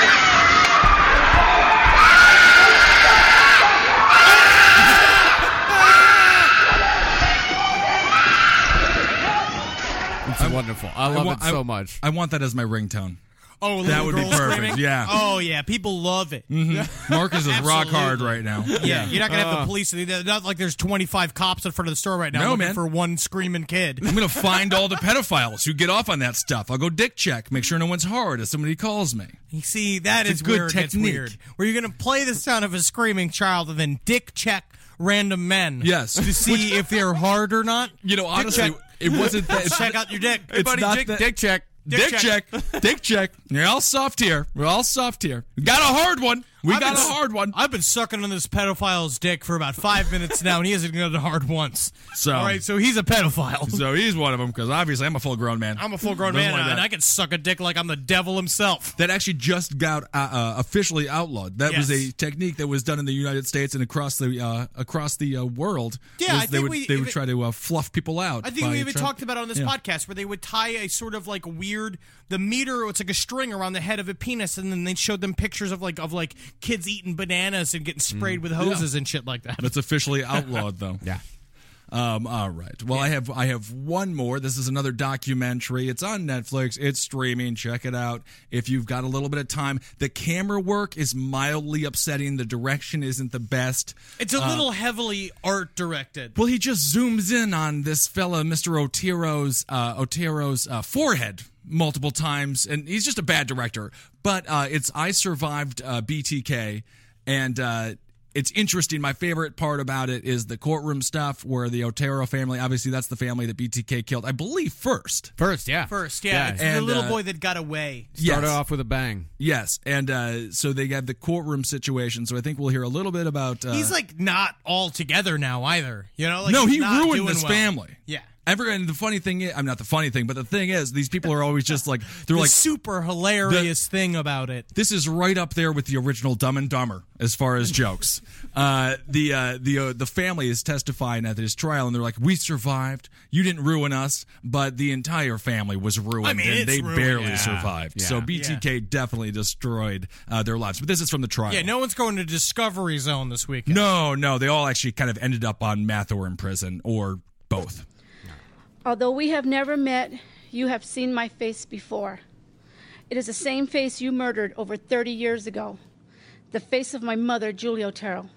It's wonderful. I love wa- it so much. I want that as my ringtone. Oh, That little would be girl perfect, screaming? yeah. Oh yeah, people love it. Marcus is rock Absolutely. hard right now. Yeah, you're not gonna have Uh. the police. Not like there's twenty-five cops in front of the store right now No, looking man. for one screaming kid. I'm going to find all the pedophiles who get off on that stuff. I'll go dick check, make sure no one's hard if somebody calls me. You see, that It's is a good where it gets technique. weird. Where you're gonna play the sound of a screaming child and then dick check random men. Yes. to see if they're hard or not. You know, honestly, check. it wasn't that. Check out your dick. It's Buddy, not dick, that- dick check. Dick, Dick check. check. Dick check. You're all soft here. We're all soft here. We got a hard one. We I've got been a s- hard one. I've been sucking on this pedophile's dick for about five minutes now, and he hasn't got it hard once. So- all right, so he's a pedophile. So he's one of them because obviously I'm a full grown man. I'm a full-grown Doesn't man, like and that. I can suck a dick like I'm the devil himself. That actually just got uh, uh, officially outlawed. That was Yes. a technique that was done in the United States and across the uh, across the uh, world. Yeah, was I they think would we- they if would it- try to uh, fluff people out. I think by we even try- talked about it on this Yeah. podcast where they would tie a sort of like weird the meter. It's like a string around the head of a penis, and then they showed them pictures of like of like kids eating bananas and getting sprayed with hoses and shit like that. That's officially outlawed, though. Yeah. Um, all right. Well, I have I have one more. This is another documentary. It's on Netflix. It's streaming. Check it out if you've got a little bit of time. The camera work is mildly upsetting. The direction isn't the best. It's a Uh, little heavily art directed. Well, he just zooms in on this fella, Mister Otero's uh, Otero's uh, forehead multiple times, and he's just a bad director. But uh, it's I Survived uh, B T K, and uh, it's interesting. My favorite part about it is the courtroom stuff where the Otero family, obviously that's the family that B T K killed, I believe, first. First, yeah. First, yeah, it's and, the little uh, boy that got away. Started Yes. off with a bang. Yes, and uh, so they have the courtroom situation, so I think we'll hear a little bit about... Uh, He's like not all together now either. You know, like no, he's he not ruined doing this well. family. Yeah. Every, and the funny thing is, I'm not the funny thing, but the thing is, these people are always just like, they're The like, super hilarious thing about it. this is right up there with the original Dumb and Dumber as far as jokes. Uh, the uh, the uh, the family is testifying at his trial, and they're like, "We survived. You didn't ruin us, but the entire family was ruined, I mean, and it's they ruined. barely Yeah. survived." Yeah. So B T K Yeah. definitely destroyed uh, their lives. But this is from the trial. Yeah, no one's going to Discovery Zone this weekend. no, no, they all actually kind of ended up on meth or in prison or both. Although we have never met, you have seen my face before. It is the same face you murdered over thirty years ago. The face of my mother, Julie Otero.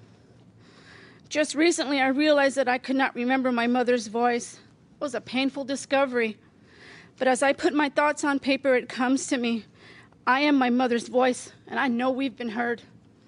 Just recently, I realized that I could not remember my mother's voice. It was a painful discovery. But as I put my thoughts on paper, it comes to me. I am my mother's voice, and I know we've been heard.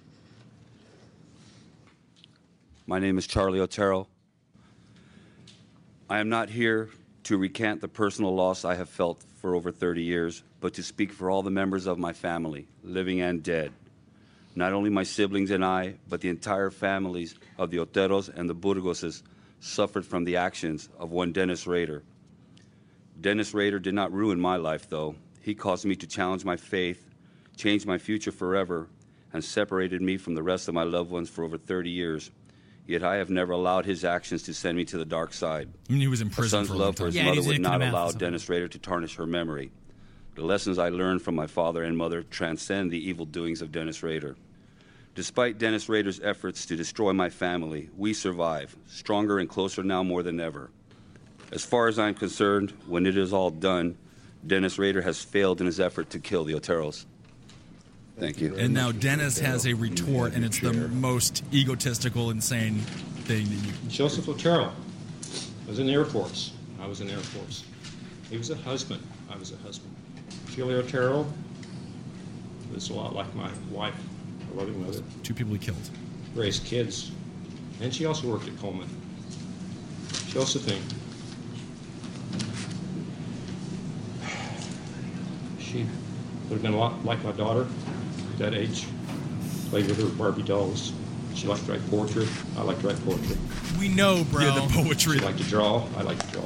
My name is Charlie Otero. I am not here to recant the personal loss I have felt for over thirty years, but to speak for all the members of my family, living and dead. Not only my siblings and I, but the entire families of the Oteros and the Burgoses suffered from the actions of one Dennis Rader. Dennis Rader did not ruin my life, though. He caused me to challenge my faith, changed my future forever, and separated me from the rest of my loved ones for over thirty years. Yet I have never allowed his actions to send me to the dark side. I mean, he was in A prison son's for a love long for time. his Yeah, mother he's would in not Canada allow or something. Dennis Rader to tarnish her memory. The lessons I learned from my father and mother transcend the evil doings of Dennis Rader. Despite Dennis Rader's efforts to destroy my family, we survive, stronger and closer now more than ever. As far as I'm concerned, when it is all done, Dennis Rader has failed in his effort to kill the Oteros. Thank you. And now Dennis has a retort, and it's the most egotistical, insane thing that you. Joseph Otero was in the Air Force. I was in the Air Force. He was a husband. I was a husband. Julia Otero was a lot like my wife, a loving mother. Two people he killed. Raised kids. And she also worked at Coleman. Josephine. She would have been a lot like my daughter at that age. Played with her Barbie dolls. She liked to write poetry. I like to write poetry. We know, bro. Yeah, the poetry. She liked to draw. I like to draw.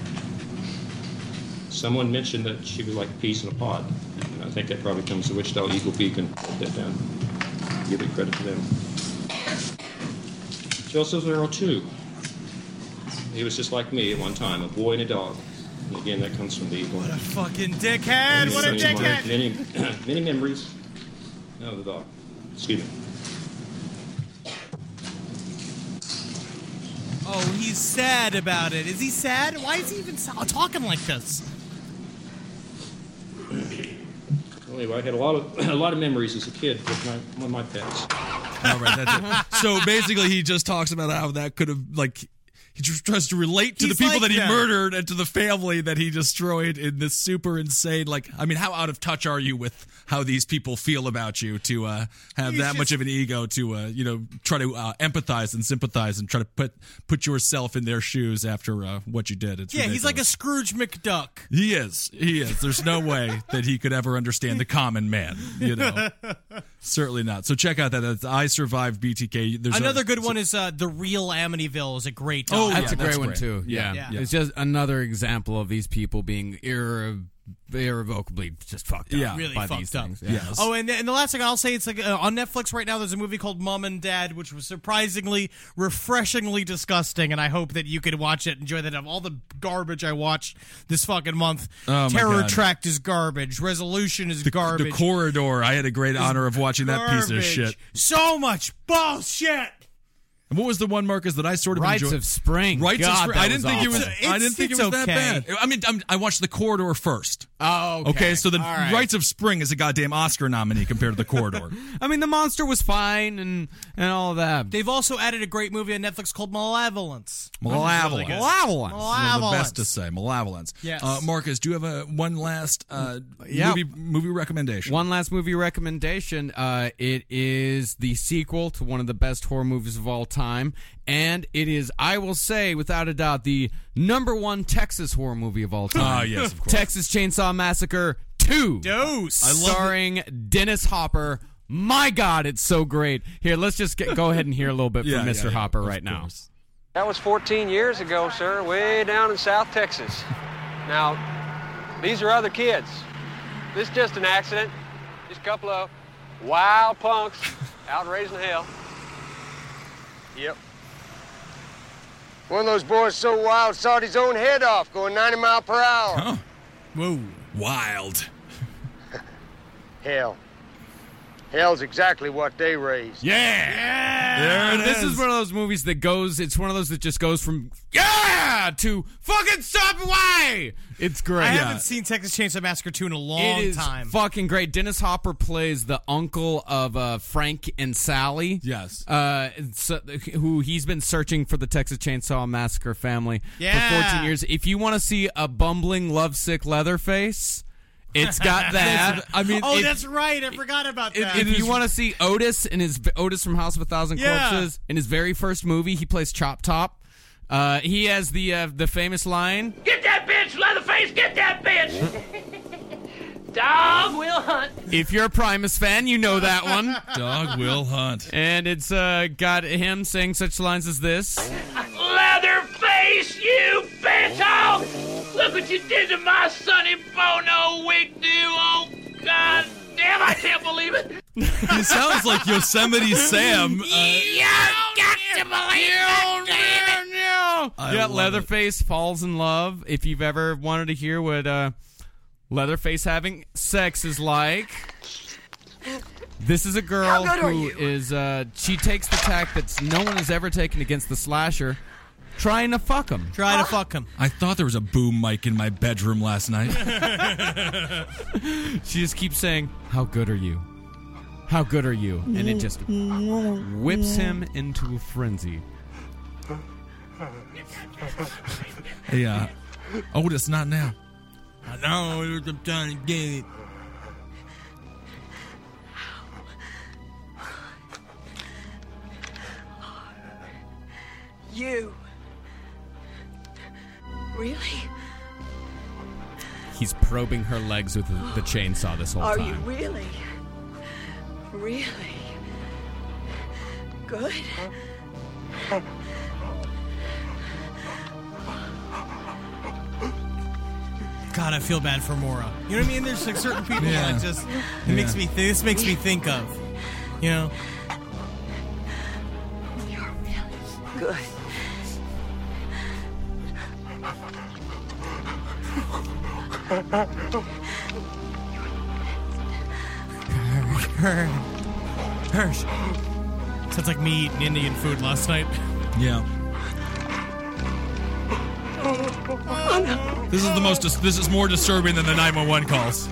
Someone mentioned that she was like peace in a pod. And I think that probably comes to Wichita Eagle Peak and put that down. Give it credit to them. Joseph Otero, too. He was just like me at one time, a boy and a dog. And again, that comes from the Eagle. What a fucking dickhead! What a Many- dickhead! Many, many memories of the dog. Excuse me. Oh, he's sad about it. Is he sad? Why is he even so- talking like this? Well, anyway, I had a lot of a lot of memories as a kid with my one of my pets. All right, that's it. So basically, he just talks about how that could have, like, he just tries to relate to He's the people like that he them. murdered and to the family that he destroyed in this super insane, like, I mean, how out of touch are you with how these people feel about you to uh, have He's that much just- of an ego to, uh, you know, try to uh, empathize and sympathize and try to put put yourself in their shoes after uh, what you did? It's Yeah, he's like a ridiculous. Scrooge McDuck. He is. He is. There's no way that he could ever understand the common man, you know. Certainly not. So check out that. That's I Survived B T K. There's Another a, good one is uh, The Real Amityville is a great Oh, dog. That's yeah, a great that's one great. too. Yeah. Yeah. It's just another example of these people being irre- irrevocably just fucked up Yeah. Really by fucked these up. things. Yes. Oh, and, and the last thing I'll say, it's like uh, on Netflix right now, there's a movie called Mom and Dad, which was surprisingly, refreshingly disgusting, and I hope that you could watch it, enjoy that. Of all the garbage I watched this fucking month, Oh, my Terror God. Tract is garbage, Resolution is the, garbage. the Corridor. I had a great honor of watching that piece of Garbage. shit. So much bullshit. And what was the one, Marcus, that I sort of Rites enjoyed? of Spring. Rights God, of Spring. that I didn't was think it was. awful. I It's- didn't think it it's was that okay. bad. I mean, I'm, I watched The Corridor first. Oh, okay. Okay, so the All right. Rites of Spring is a goddamn Oscar nominee compared to The Corridor. I mean, the monster was fine and and all that. They've also added a great movie on Netflix called Malevolence. Malevolence. good. Malevolence. One of the best to say. Malevolence. Yes. Uh, Marcus, do you have a one last uh, Yeah. movie movie recommendation? One last movie recommendation. Uh, it is the sequel to one of the best horror movies of all time, and it is, I will say, without a doubt, the number one Texas horror movie of all time. Ah, yes, of course. Texas Chainsaw Massacre two. Dose. I love starring Dennis Hopper. My God, it's so great. Here, let's just get, go ahead and hear a little bit Yeah, from Mister yeah, yeah, Hopper of right now. course. That was fourteen years ago, sir, way down in South Texas. Now, these are other kids. This is just an accident. Just a couple of wild punks out raising hell. Yep. One of those boys so wild sawed his own head off going ninety mile per hour. Huh. Whoa. Wild. Hell. Hell's exactly what they raised. Yeah. There it this is. is one of those movies that goes, it's one of those that just goes from, yeah, to fucking stop away. It's great. I Yeah. haven't seen Texas Chainsaw Massacre two in a long It is time. fucking great. Dennis Hopper plays the uncle of uh, Frank and Sally. Yes. Uh, so, who he's been searching for the Texas Chainsaw Massacre family Yeah. for fourteen years. If you want to see a bumbling, lovesick Leatherface, it's got that. I mean, oh, if, that's right. I forgot about that. if you want to see Otis in his Otis from House of a Thousand Yeah. Corpses in his very first movie, he plays Chop Top. Uh, he has the uh, the famous line. Get that bitch, Leatherface! Get that bitch! Dog will hunt. If you're a Primus fan, you know that one. Dog will hunt. And it's uh, got him saying such lines as this. Leatherface, you bitch! Oh, look what you did to my Sonny Bono wig do! Oh, God damn I can't believe it. He sounds like Yosemite Sam. Uh, You got to believe it, damn it. I yeah, love Leatherface falls in love. If you've ever wanted to hear what uh, Leatherface having sex is like, this is a girl How good are who you? is, uh, she takes the tack that no one has ever taken against the slasher, trying to fuck him. Try to fuck him. I thought there was a boom mic in my bedroom last night. She just keeps saying, how good are you? How good are you? And it just whips him into a frenzy. Hey, uh, Otis, not now. I know what I'm trying to get. You. Really? He's probing her legs with the, the chainsaw this whole Are time. you really? Really? Good? God, I feel bad for Maura. You know what I mean? There's like certain people Yeah. that just it Yeah. makes me. Th- this makes me think of. You know. Good. Hirsch. Sounds like me eating Indian food last night. Yeah. This is the most. Dis- this is more disturbing than the nine one one calls.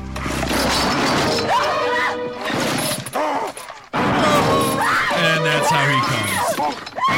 And that's how he comes.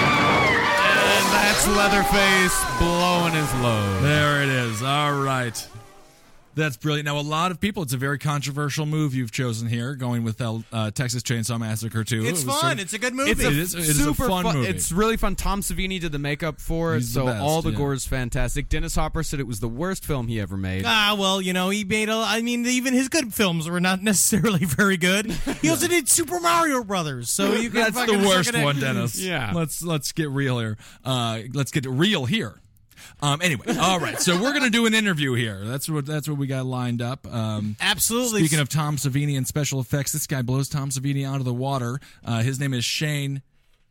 And that's Leatherface blowing his load. There it is. All right. That's brilliant. Now, a lot of people, it's a very controversial move you've chosen here, going with uh, Texas Chainsaw Massacre two. It's It was fun. sort of- It's a good movie. It's a It is- it is a super fun movie. It's really fun. Tom Savini did the makeup for it, He's the so best, all the yeah. gore is fantastic. Dennis Hopper said it was the worst film he ever made. Ah, well, you know, he made a. I mean, even his good films were not necessarily very good. He also did Super Mario Brothers, so you can That's the fucking worst suck it one, in. Dennis. Yeah. Let's let's get real here. Uh, let's get real here. Um, anyway, all right. So we're gonna do an interview here. That's what that's what we got lined up. Um, Absolutely. Speaking of Tom Savini and special effects, this guy blows Tom Savini out of the water. Uh, his name is Shane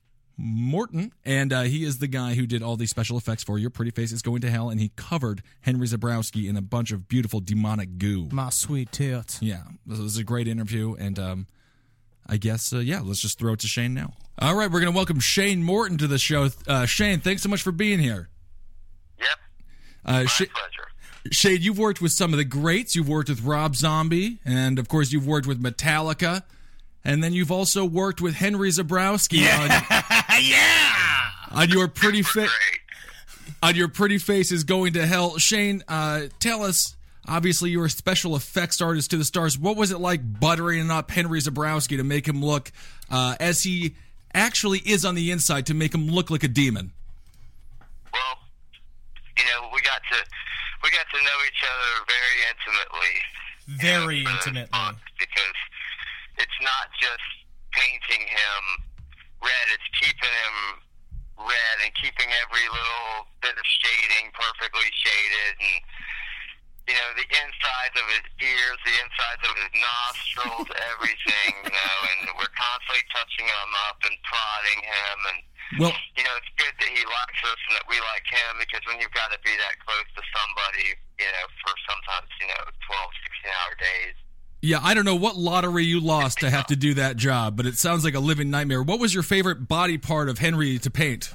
Morton, and uh, he is the guy who did all the special effects for Your Pretty Face is Going to Hell, and he covered Henry Zebrowski in a bunch of beautiful demonic goo. My sweet tits. Yeah, this is a great interview, and um, I guess, uh, yeah, let's just throw it to Shane now. All right, we're going to welcome Shane Morton to the show. Uh, Shane, thanks so much for being here. Yep. Uh, Sh- pleasure. Shane, you've worked with some of the greats. You've worked with Rob Zombie, and of course, you've worked with Metallica, and then you've also worked with Henry Zebrowski. Yeah, on, yeah. On your pretty face, on your pretty face is Going to Hell. Shane, uh, tell us. Obviously, you're a special effects artist to the stars. What was it like buttering up Henry Zebrowski to make him look uh, as he actually is on the inside, to make him look like a demon? Well, you know, we got to we got to know each other very intimately. Very you know, for intimately. this book, because it's not just painting him red; it's keeping him red and keeping every little bit of shading perfectly shaded, and you know, the insides of his ears, the insides of his nostrils, everything. You know, and we're constantly touching him up and prodding him, and Well, you know, it's good that he likes us and that we like him, because when you've got to be that close to somebody, you know, for sometimes, you know, twelve, sixteen hour days. yeah, I don't know what lottery you lost to have to do that job, but it sounds like a living nightmare. What was your favorite body part of Henry to paint?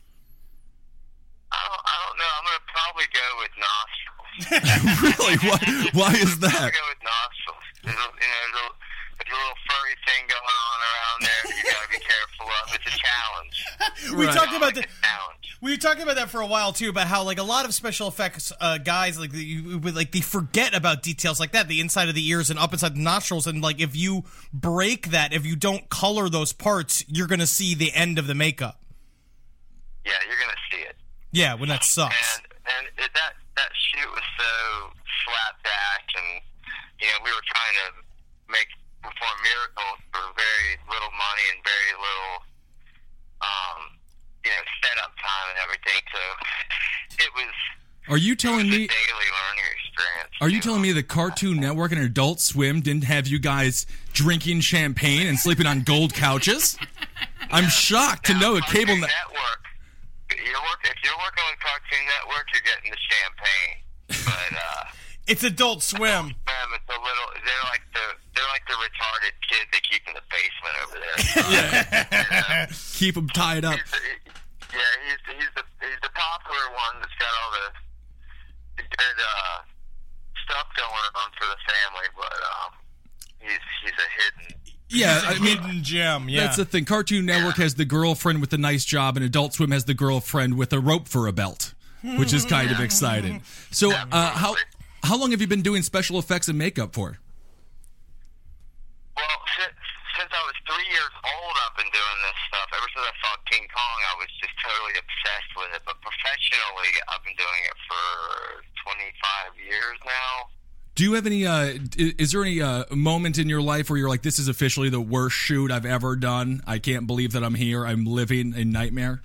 I don't, I don't know. I'm going to probably go with nostrils. Really? Why, why is I'm that? going to go with nostrils. There's a, you know, there's a, there's a little furry thing going on around there that you got to be careful of. It's a challenge. We Right. talked about the, Challenge. we were talking about that for a while too, about how like a lot of special effects uh, guys like the, with like they forget about details like that, the inside of the ears and up inside the nostrils, and like if you break that, if you don't color those parts, you're gonna see the end of the makeup. Yeah, you're going to see it. Yeah, when that sucks. And and it, that that shoot was so flat back, and you know, we were trying to make perform miracles for very little money and very little, um, you know, setup time and everything. So it was. Are you telling it was me? a daily learning experience. Are you telling me the Cartoon Network and Adult Swim didn't have you guys drinking champagne and sleeping on gold couches? I'm shocked to know a cable Cartoon Network. You're work, if you're working on Cartoon Network, you're getting the champagne. But uh, it's Adult Swim. Um, it's a little. They're like the they're like the retarded kid they keep in the basement over there. Yeah. Keep them tied up. He's the, yeah, he's the, he's the he's the popular one that's got all the, the good uh, stuff going on for the family, but um, he's he's a hidden. Yeah, I mean, hidden gem. Yeah, that's the thing. Cartoon Network has the girlfriend with the nice job, and Adult Swim has the girlfriend with a rope for a belt, which is kind of exciting. So, uh, how how long have you been doing special effects and makeup for? Well, since, since I was three years old, I've been doing this stuff. Ever since I saw King Kong, I was just totally obsessed with it. But professionally, I've been doing it for twenty-five years now. Do you have any, uh, is there any uh, moment in your life where you're like, this is officially the worst shoot I've ever done? I can't believe that I'm here. I'm living a nightmare.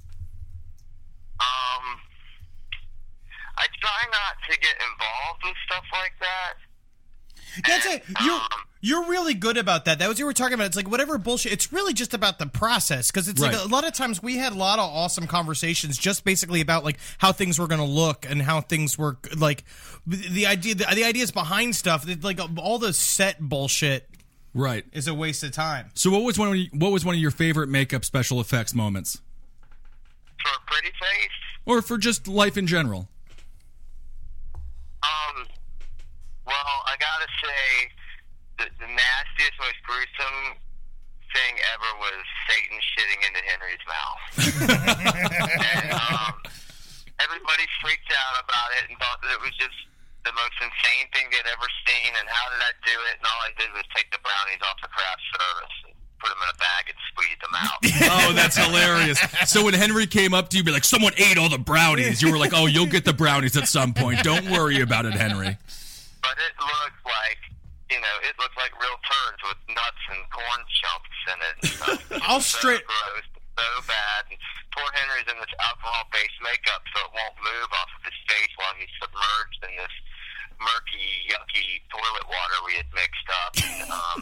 Um, I try not to get involved with stuff like that. That's it. You're you're really good about that. That was what you were talking about. It's like whatever bullshit. It's really just about the process because it's Right. like a lot of times we had a lot of awesome conversations just basically about like how things were going to look and how things were like the idea. The, the ideas behind stuff. Like all the set bullshit. Right. Is a waste of time. So what was one of, what was one of your favorite makeup special effects moments? For a pretty face? Or for just life in general? Um, well, I gotta say, the, the nastiest, most gruesome thing ever was Satan shitting into Henry's mouth. and, um, everybody freaked out about it and thought that it was just the most insane thing they'd ever seen, and how did I do it? And all I did was take the brownies off the craft service and put them in a bag and squeeze them out. Oh, that's hilarious. So when Henry came up to you, be like, someone ate all the brownies. You were like, oh, you'll get the brownies at some point. Don't worry about it, Henry. But it looked like, you know, it looked like real turds with nuts and corn chunks in it. And stuff. I'll so straight- gross, so bad. And poor Henry's in this alcohol-based makeup, so it won't move off of his face while he's submerged in this murky, yucky toilet water we had mixed up. And, um,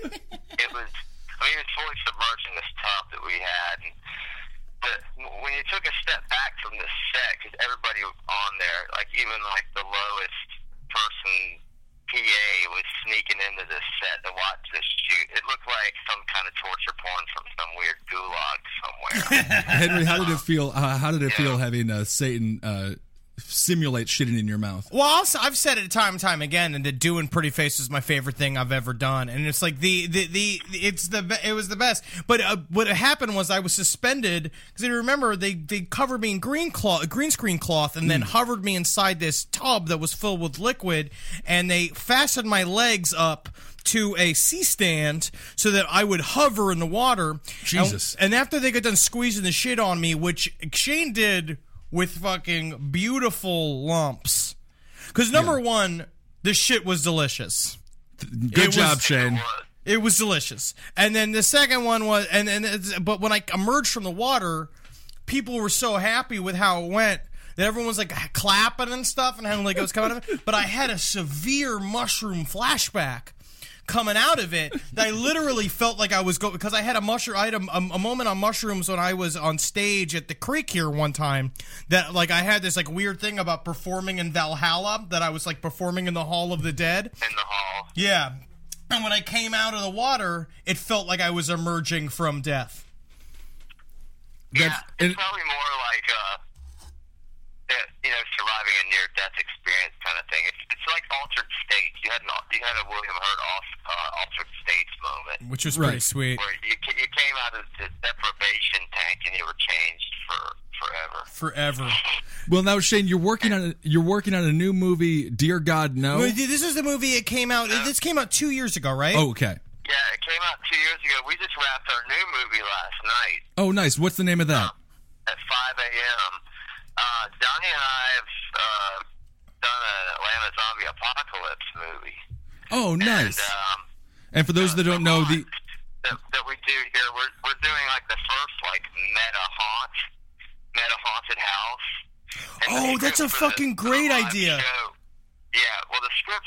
it was, I mean, he was fully submerged in this tub that we had. And the, when you took a step back from the set, because everybody on there, like even like the lowest person P A was sneaking into this set to watch this shoot. It looked like some kind of torture porn from some weird gulag somewhere. Henry, how did it feel? Uh, how did it feel having uh, Satan uh, simulate shitting in your mouth? Well, also, I've said it time and time again, and that doing Pretty Face is my favorite thing I've ever done, and it's like the the, the it's the be- it was the best. But uh, what happened was I was suspended because I remember they they covered me in green cloth, green screen cloth, and then hovered me inside this tub that was filled with liquid, and they fastened my legs up to a C-stand so that I would hover in the water. Jesus. And, and after they got done squeezing the shit on me, which Shane did with fucking beautiful lumps. Because number yeah. one, this shit was delicious. Good it job, was, Shane. It was delicious. And then the second one was, and then, but when I emerged from the water, people were so happy with how it went that everyone was like clapping and stuff and how like it was coming out of it. But I had a severe mushroom flashback coming out of it that I literally felt like I was going, because I had a mushroom I had a, a, a moment on mushrooms when I was on stage at the Creek here one time, that like I had this like weird thing about performing in Valhalla, that I was like performing in the Hall of the Dead. In the hall. Yeah. And when I came out of the water, it felt like I was emerging from death. Yeah, it's probably more like uh that, you know, surviving a near-death experience kind of thing. It's, it's like altered states. You had an, you had a William Hurt off, uh, altered states moment, Which was pretty sweet. where you you came out of the deprivation tank and you were changed for forever. Forever. Well, now Shane, you're working on a, you're working on a new movie, Dear God No. Well, this is the movie. It came out. This came out two years ago, right? Oh, okay. Yeah, it came out two years ago. We just wrapped our new movie last night Oh, nice. What's the name of that? at five a.m. Uh, Donnie and I have uh, done an Atlanta Zombie Apocalypse movie. Oh, nice. And, um, And for those that don't know, the that, that we do here, we're we're doing like the first like meta haunt, meta haunted house. And Oh, the that's a script for fucking the- great the live idea. show- Yeah, well, the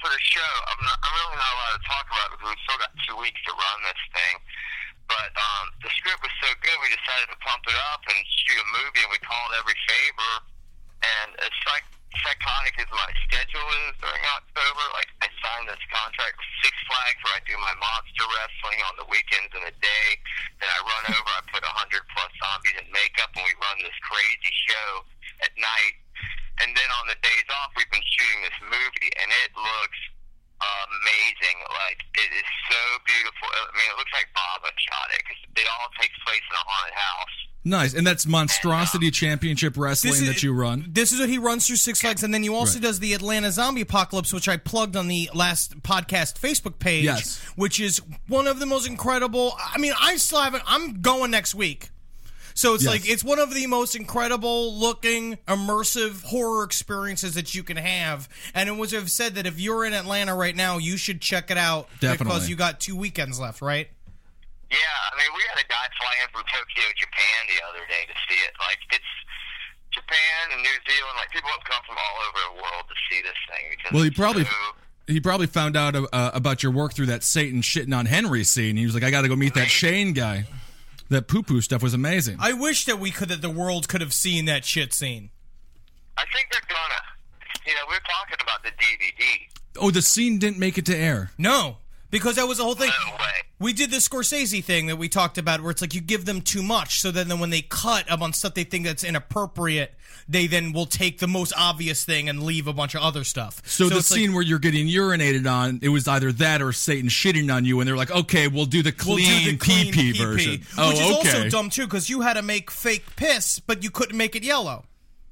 for the show, I'm, not, I'm really not allowed to talk about it because we've still got two weeks to run this thing. But um, the script was so good, we decided to pump it up and shoot a movie, and we called every favor. And as psych- psychotic as my schedule is during October, like I signed this contract with Six Flags where I do my monster wrestling on the weekends in the day. Then I run over, I put one hundred plus zombies in makeup, and we run this crazy show at night. And then on the days off, we've been shooting this movie, and it looks amazing. Like, it is so beautiful. I mean, it looks like Bob shot it, because it all takes place in a haunted house. Nice. And that's Monstrosity Championship Wrestling This is- that you run? This is what he runs through Six Flags, and then you also Right. does the Atlanta Zombie Apocalypse, which I plugged on the last podcast Facebook page, Yes. which is one of the most incredible. I mean, I still haven't. I'm going next week. So it's Yes. like it's one of the most incredible looking, immersive horror experiences that you can have. And it was have said that if you're in Atlanta right now, you should check it out because Definitely. you got two weekends left, right? Yeah, I mean, we had a guy fly in from Tokyo, Japan the other day to see it. Like, it's Japan and New Zealand. Like, people have come from all over the world to see this thing. Because Well, he it's probably so- he probably found out uh, about your work through that Satan shitting on Henry scene. He was like, I got to go meet that Shane guy. That poo-poo stuff was amazing. I wish that we could, that the world could have seen that shit scene. I think they're gonna. You know, we're talking about the D V D. Oh, the scene didn't make it to air. No, because that was the whole thing. No way. We did the Scorsese thing that we talked about where it's like you give them too much, so then, then when they cut up on stuff they think that's inappropriate, they then will take the most obvious thing and leave a bunch of other stuff. So, the it's like, scene where you're getting urinated on, it was either that or Satan shitting on you, and they're like, okay, we'll do the we'll clean, do the clean pee-pee pee-pee, version. which Oh, is okay. also dumb too, because you had to make fake piss, but you couldn't make it yellow.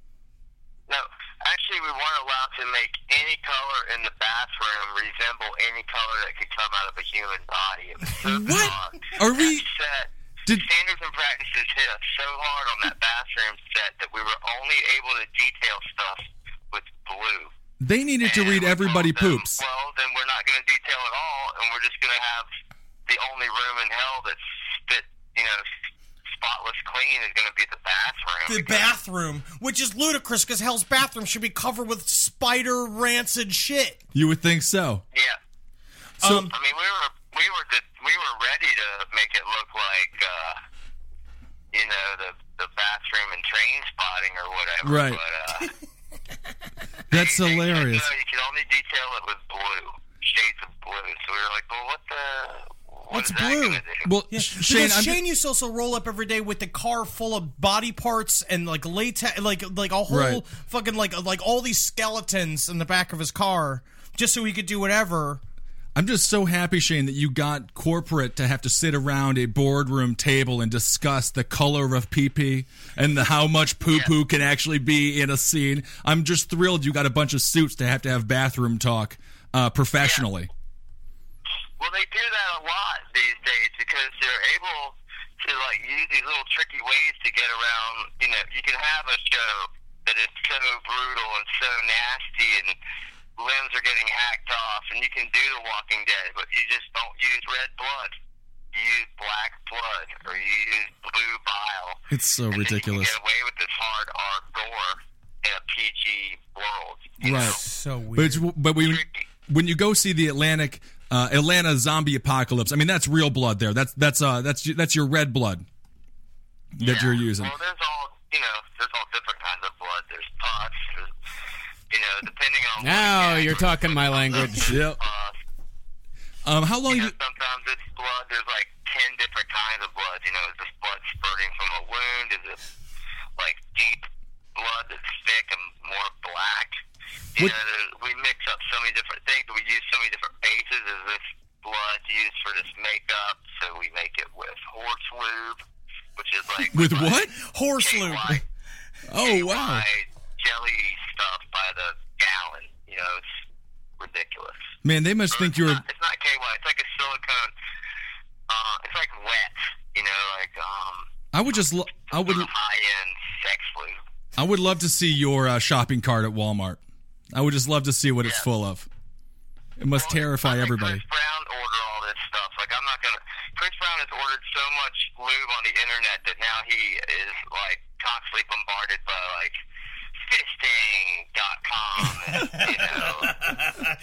No, actually, we weren't allowed to make any color in the bathroom resemble any color that could come out of a human body. It was so What? hard. Are we- That set, Did- standards and practices hit us so hard on that bathroom set that we were only able to detail stuff with blue. They needed to read Everybody Poops. Well, then we're not going to detail it all, and we're just going to have the only room in hell that's spit, you know, spotless clean is going to be the bathroom. The bathroom, which is ludicrous because Hell's bathroom should be covered with spider rancid shit. You would think so. Yeah. So, I mean, we were we were the, we were ready to make it look like, uh, you know, the the bathroom and Train Spotting or whatever. Right. But, uh, that's they said, hilarious. no, you can only detail it with blue, shades of blue. So we were like, well, what the? What What's is that blue? gonna do? Well, Yeah, Sh- Shane, because I'm Shane used to also roll up every day with the car full of body parts and like latex, like like a whole Right. fucking like like all these skeletons in the back of his car, just so he could do whatever. I'm just so happy, Shane, that you got corporate to have to sit around a boardroom table and discuss the color of pee-pee and the, how much poo-poo can actually be in a scene. I'm just thrilled you got a bunch of suits to have to have bathroom talk uh, professionally. Well, they do that a lot these days because they're able to like use these little tricky ways to get around. You know, you can have a show that is so brutal and so nasty, and limbs are getting hacked off, and you can do The Walking Dead, but you just don't use red blood. You use black blood, or you use blue bile. It's so ridiculous. You can get away with this hard R gore in a P G world. You Right. know? So weird. But, it's, but we, when you go see the Atlantic uh, Atlanta Zombie Apocalypse, I mean, that's real blood there. That's that's uh that's that's your red blood that you're using. Well, there's all, you know, there's all different kinds of blood. There's pus, there's, you know, depending on Now you're talking my language. Yep. Um, how long? You You, know, sometimes it's blood. There's like ten different kinds of blood. You know, is this blood spurting from a wound? Is it like deep blood that's thick and more black? You What- know, there- we mix up so many different things. We use so many different bases. Is this blood used for this makeup? So we make it with horse lube, which is like with like what? Horse lube. K Y Oh wow! jelly stuff by the gallon. You know, it's ridiculous. Man, they must think you're. It's not K Y. It's like a silicone. Uh, it's like wet. You know, like um. I would just. Lo- I would. High end sex lube. I would love to see your uh, shopping cart at Walmart. I would just love to see what it's full of. It must terrify everybody. Chris Brown order all this stuff. Like I'm not gonna. Chris Brown has ordered so much lube on the internet that now he is like constantly bombarded by like fisting dot com. And, you know.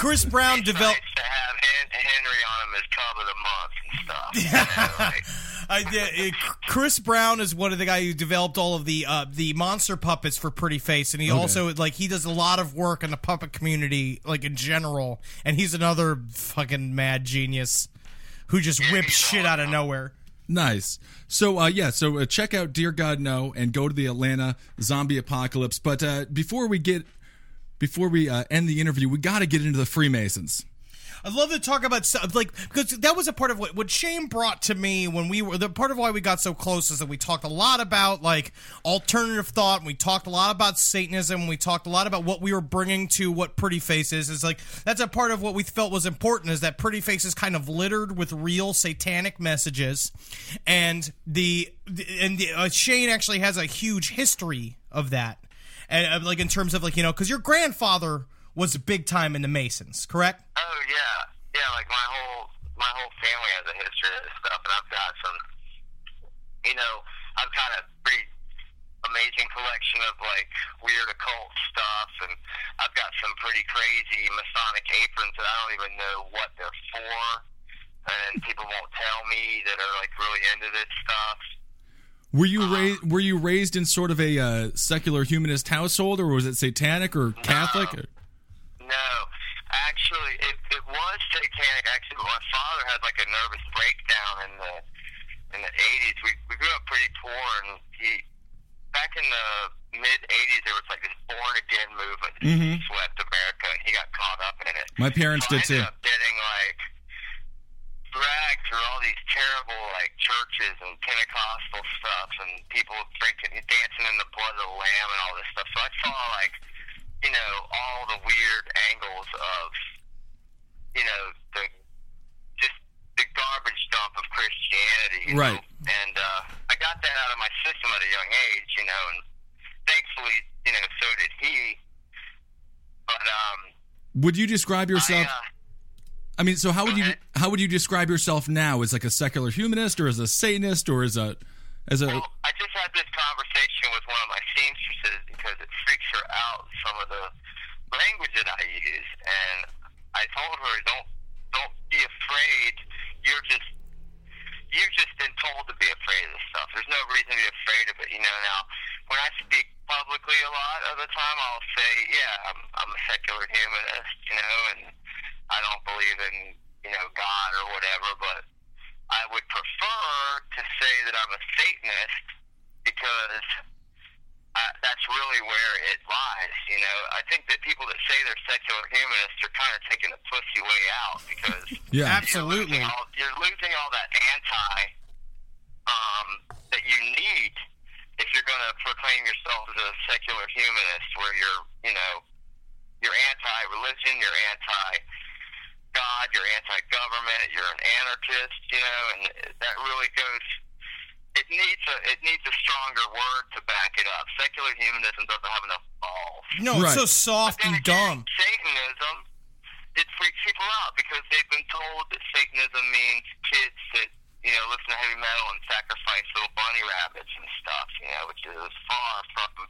Chris Brown developed. Nice to have Hen- Henry on him as Cub of the Month and stuff. You know, like, I did. Chris Brown is one of the guys who developed all of the uh, the monster puppets for Pretty Face, and he Okay. also like he does a lot of work in the puppet community, like in general. And he's another fucking mad genius who just whips shit out of nowhere. Nice. So, uh, yeah, so uh, check out Dear God No and go to the Atlanta Zombie Apocalypse. But uh, before we get, before we uh, end the interview, we got to get into the Freemasons. I'd love to talk about stuff like because that was a part of what what Shane brought to me when we were the part of why we got so close is that we talked a lot about like alternative thought. And we talked a lot about Satanism. And we talked a lot about what we were bringing to what Pretty Face is. Is like that's a part of what we felt was important is that Pretty Face is kind of littered with real satanic messages, and the, the and the, uh, Shane actually has a huge history of that, and uh, like in terms of like you know because your grandfather was big time in the Masons, correct? oh yeah, yeah. Like my whole my whole family has a history of this stuff, and I've got some. You know, I've got a pretty amazing collection of like weird occult stuff, and I've got some pretty crazy Masonic aprons that I don't even know what they're for, and people won't tell me that are like really into this stuff. Were you raised? Were you raised in sort of a uh, secular humanist household, or was it satanic or Catholic? No. No, actually, it, it was satanic. Actually, my father had like a nervous breakdown in the in the eighties. We we grew up pretty poor, and he back in the mid eighties there was like this born again movement that Mhm. swept America, and he got caught up in it. My parents so did I too. ended up getting like dragged through all these terrible like churches and Pentecostal stuff, and people drinking, dancing in the blood of the Lamb, and all this stuff. So I saw like. You know, all the weird angles of, you know, the just the garbage dump of Christianity. You Right. Know? And uh, I got that out of my system at a young age, you know, and thankfully, you know, so did he. But, um... Would you describe yourself? I, uh, I mean, so how would you how would you describe yourself now? As like a secular humanist, or as a Satanist, or as a as a? Well, I just had this conversation with one of my seamstresses because it freaks her out, some of the language that I use, and I told her, don't don't be afraid. You're just you've just been told to be afraid of this stuff. There's no reason to be afraid of it, you know. Now, when I speak publicly a lot of the time, I'll say, yeah, I'm I'm a secular humanist, you know, and I don't believe in, you know, God or whatever, but I would prefer to say that I'm a Satanist because I, that's really where it lies, you know. I think that people that say they're secular humanists are kind of taking the pussy way out because Yeah. Absolutely. You're losing all, you're losing all that anti um, that you need if you're going to proclaim yourself as a secular humanist, where you're, you know, you're anti-religion, you're anti-God, you're anti-government, you're an anarchist, you know, and that really goes. It needs a it needs a stronger word to back it up. Secular humanism doesn't have enough balls. No, it's so soft and dumb. Satanism, it freaks people out because they've been told that Satanism means kids that, you know, listen to heavy metal and sacrifice little bunny rabbits and stuff, you know, which is as far from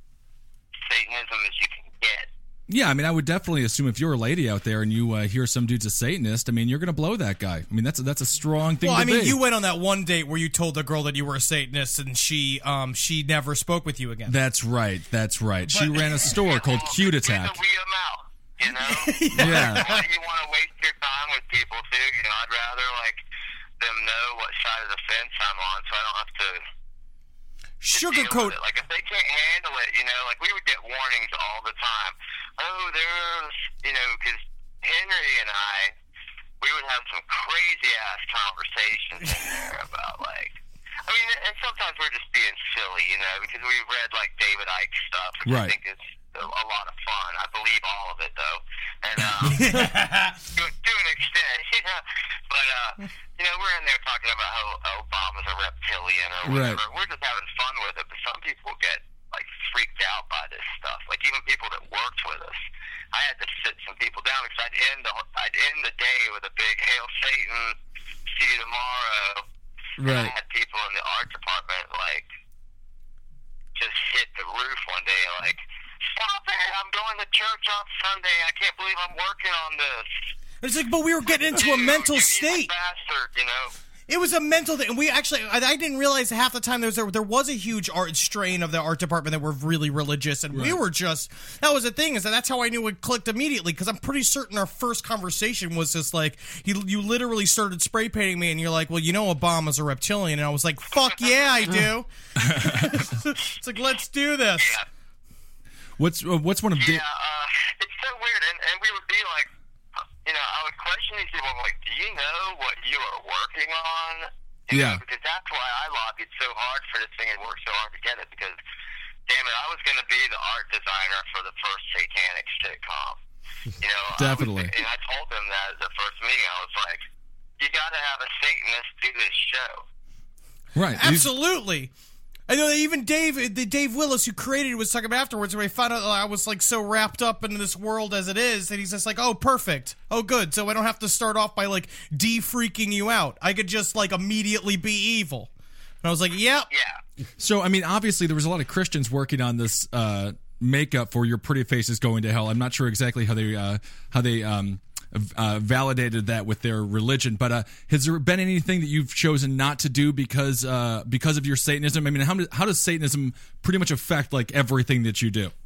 Satanism as you can get. Yeah, I mean, I would definitely assume if you're a lady out there and you uh, hear some dude's a Satanist, I mean, you're going to blow that guy. I mean, that's a, that's a strong thing Well, to I mean, be. you went on that one date where you told the girl that you were a Satanist, and she um she never spoke with you again. That's right. That's right. She ran a store called Cute Attack. You know? Yeah. Why you want to waste your time with people, too? You know, I'd rather, like, them know what side of the fence I'm on so I don't have to sugarcoat. Like, if they can't handle it, you know, like, we would get warnings all the time. Oh, there's, you know, because Henry and I, we would have some crazy-ass conversations in there about, like, I mean, and sometimes we're just being silly, you know, because we read, like, David Icke stuff, which Right. I think is a, a lot of fun. I believe all of it, though. And, um, to, to an extent, you know. But, uh, you know, we're in there talking about how Obama's a reptilian or whatever. Right. We're just having fun with it, but some people get, like, freaked out by this stuff. Like, even people that worked with us. I had to sit some people down because I'd end the, I'd end the day with a big Hail Satan, see you tomorrow. Right. And I had people in the art department, like, just hit the roof one day, like, stop it, I'm going going to church on Sunday. I can't believe I'm working on this. It's like, but we were getting into a mental You state. bastard, you know. It was a mental thing. And we actually, I, I didn't realize half the time there was, there, there was a huge art strain of the art department that were really religious. And we Right. were just, that was the thing, is that that's how I knew it clicked immediately. Because I'm pretty certain our first conversation was just like, you, you literally started spray painting me and you're like, well, you know Obama's a reptilian. And I was like, fuck yeah, I do. It's like, let's do this. What's uh, what's one of Yeah, Da- uh, it's so weird. And, and we would be like, you know, I would question these people, like, do you know what you are working on? You Yeah. know, because that's why I lobbied so hard for this thing and worked so hard to get it, because, damn it, I was going to be the art designer for the first satanic sitcom. You know, Definitely. I was, and I told them that at the first meeting. I was like, you got to have a Satanist do this show. Right. He's- Absolutely. I know that even Dave, the Dave Willis who created it was talking about afterwards when I found out I was like so wrapped up into this world as it is, and he's just like, oh, perfect. Oh, good. So I don't have to start off by like de-freaking you out. I could just like immediately be evil. And I was like, yep. Yeah. So, I mean, obviously there was a lot of Christians working on this uh, makeup for Your Pretty Face is Going to Hell. I'm not sure exactly how they uh, how they um, uh, validated that with their religion, but uh, has there been anything that you've chosen not to do because uh, because of your Satanism? I mean, how does, how does Satanism pretty much affect like everything that you do?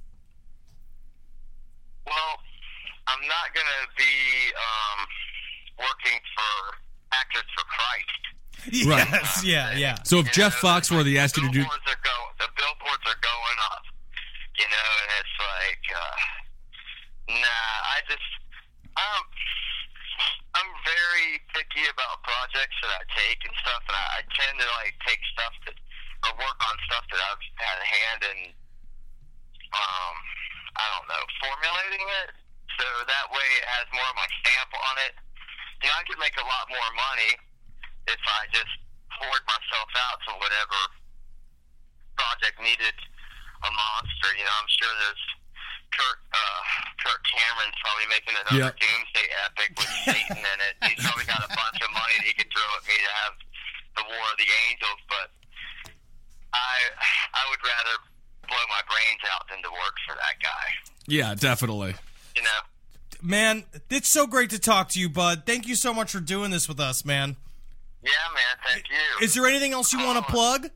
Well, I'm not going to be um, working for Actors for Christ. Yes, yeah, yeah. So if Jeff Foxworthy asked you to do, Billboards are go- the billboards are going up, you know, and it's like, uh, nah, I just, I'm, I'm very picky about projects that I take and stuff, and I, I tend to, like, take stuff that, or work on stuff that I've had a hand in, um, I don't know, formulating it, so that way it has more of my stamp on it. You know, I could make a lot more money if I just poured myself out to whatever project needed a monster. You know, I'm sure there's Kurt, uh, Kurt Cameron's probably making another Yeah. Doomsday epic with Satan in it. He's probably got a bunch of money that he could throw at me to have the War of the Angels, but I I would rather blow my brains out than to work for that guy. yeah, definitely. You know? Man, it's so great to talk to you, bud. Thank you so much for doing this with us, man. Yeah, man, thank you. Is there anything else you want to plug?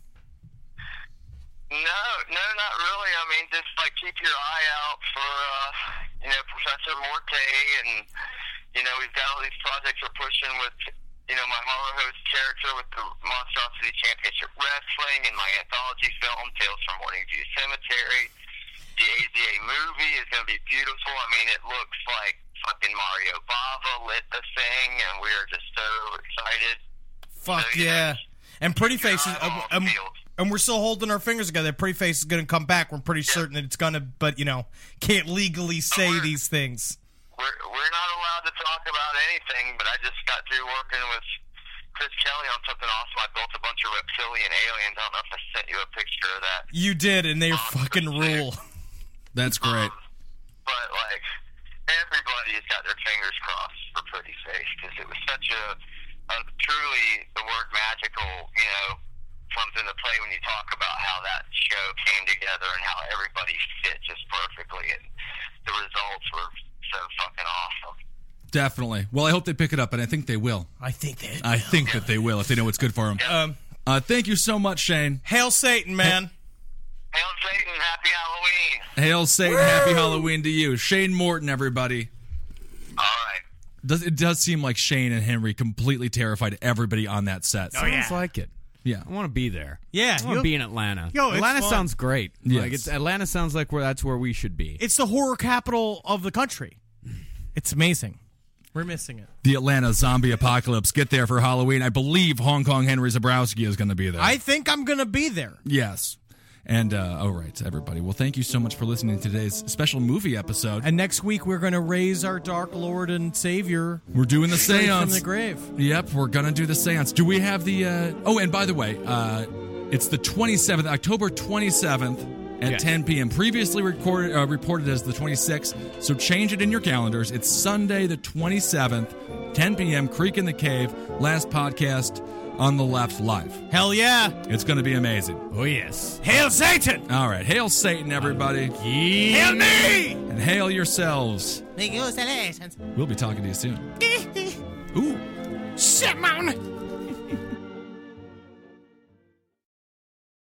No, no, not really. I mean, just like keep your eye out for, uh, you know, Professor Morte, and you know, we've got all these projects we're pushing with, you know, my horror host character with the Monstrosity Championship Wrestling, and my anthology film Tales from Morning View Cemetery. The A Z A movie is going to be beautiful. I mean, it looks like fucking Mario Bava lit the thing, and we are just so excited. Fuck yeah. And Pretty Face is, uh, um, and we're still holding our fingers together. Pretty Face is going to come back. We're pretty certain that it's going to, but, you know, can't legally say these things. We're, we're not allowed to talk about anything, but I just got through working with Chris Kelly on something awesome. I built a bunch of reptilian aliens. I don't know if I sent you a picture of that. You did, and they fucking rule. That's great. But, like, everybody's got their fingers crossed for Pretty Face, because it was such a, a truly, the word magical, you know, comes into play when you talk about how that show came together and how everybody fit just perfectly, and the results were so fucking awesome. Definitely. Well, I hope they pick it up, and I think they will. I think they I think that they will if they know what's good for them. Um, uh, thank you so much, Shane. Hail Satan, man. Hail Satan, happy Halloween. Hail Satan, happy Halloween to you. Shane Morton, everybody. All right. Does, it does seem like Shane and Henry completely terrified everybody on that set. Oh, Sounds like it. Yeah. I want to be there. Yeah, I want you'll- to be in Atlanta. Yo, it's Atlanta fun. sounds great. Yes. Like it's, Atlanta sounds like where that's where we should be. It's the horror capital of the country. It's amazing. We're missing it. The Atlanta zombie apocalypse. Get there for Halloween. I believe Hong Kong Henry Zabrowski is going to be there. I think I'm going to be there. Yes. And, uh, all right, everybody. Well, thank you so much for listening to today's special movie episode. And next week, we're going to raise our Dark Lord and Savior. We're doing the straight seance. from the grave. Yep, we're going to do the seance. Do we have the, uh, oh, and by the way, uh, it's the twenty-seventh, October twenty-seventh at Yes. ten p.m. Previously recorded, uh, reported as the twenty-sixth, so change it in your calendars. It's Sunday the twenty-seventh, ten p.m., Creek in the Cave. Last podcast on the Left Live. Hell yeah. It's going to be amazing. Oh, yes. Hail Satan! All right. Hail Satan, everybody. Hail me! And hail yourselves. We'll be talking to you soon. Ooh. Shit, man!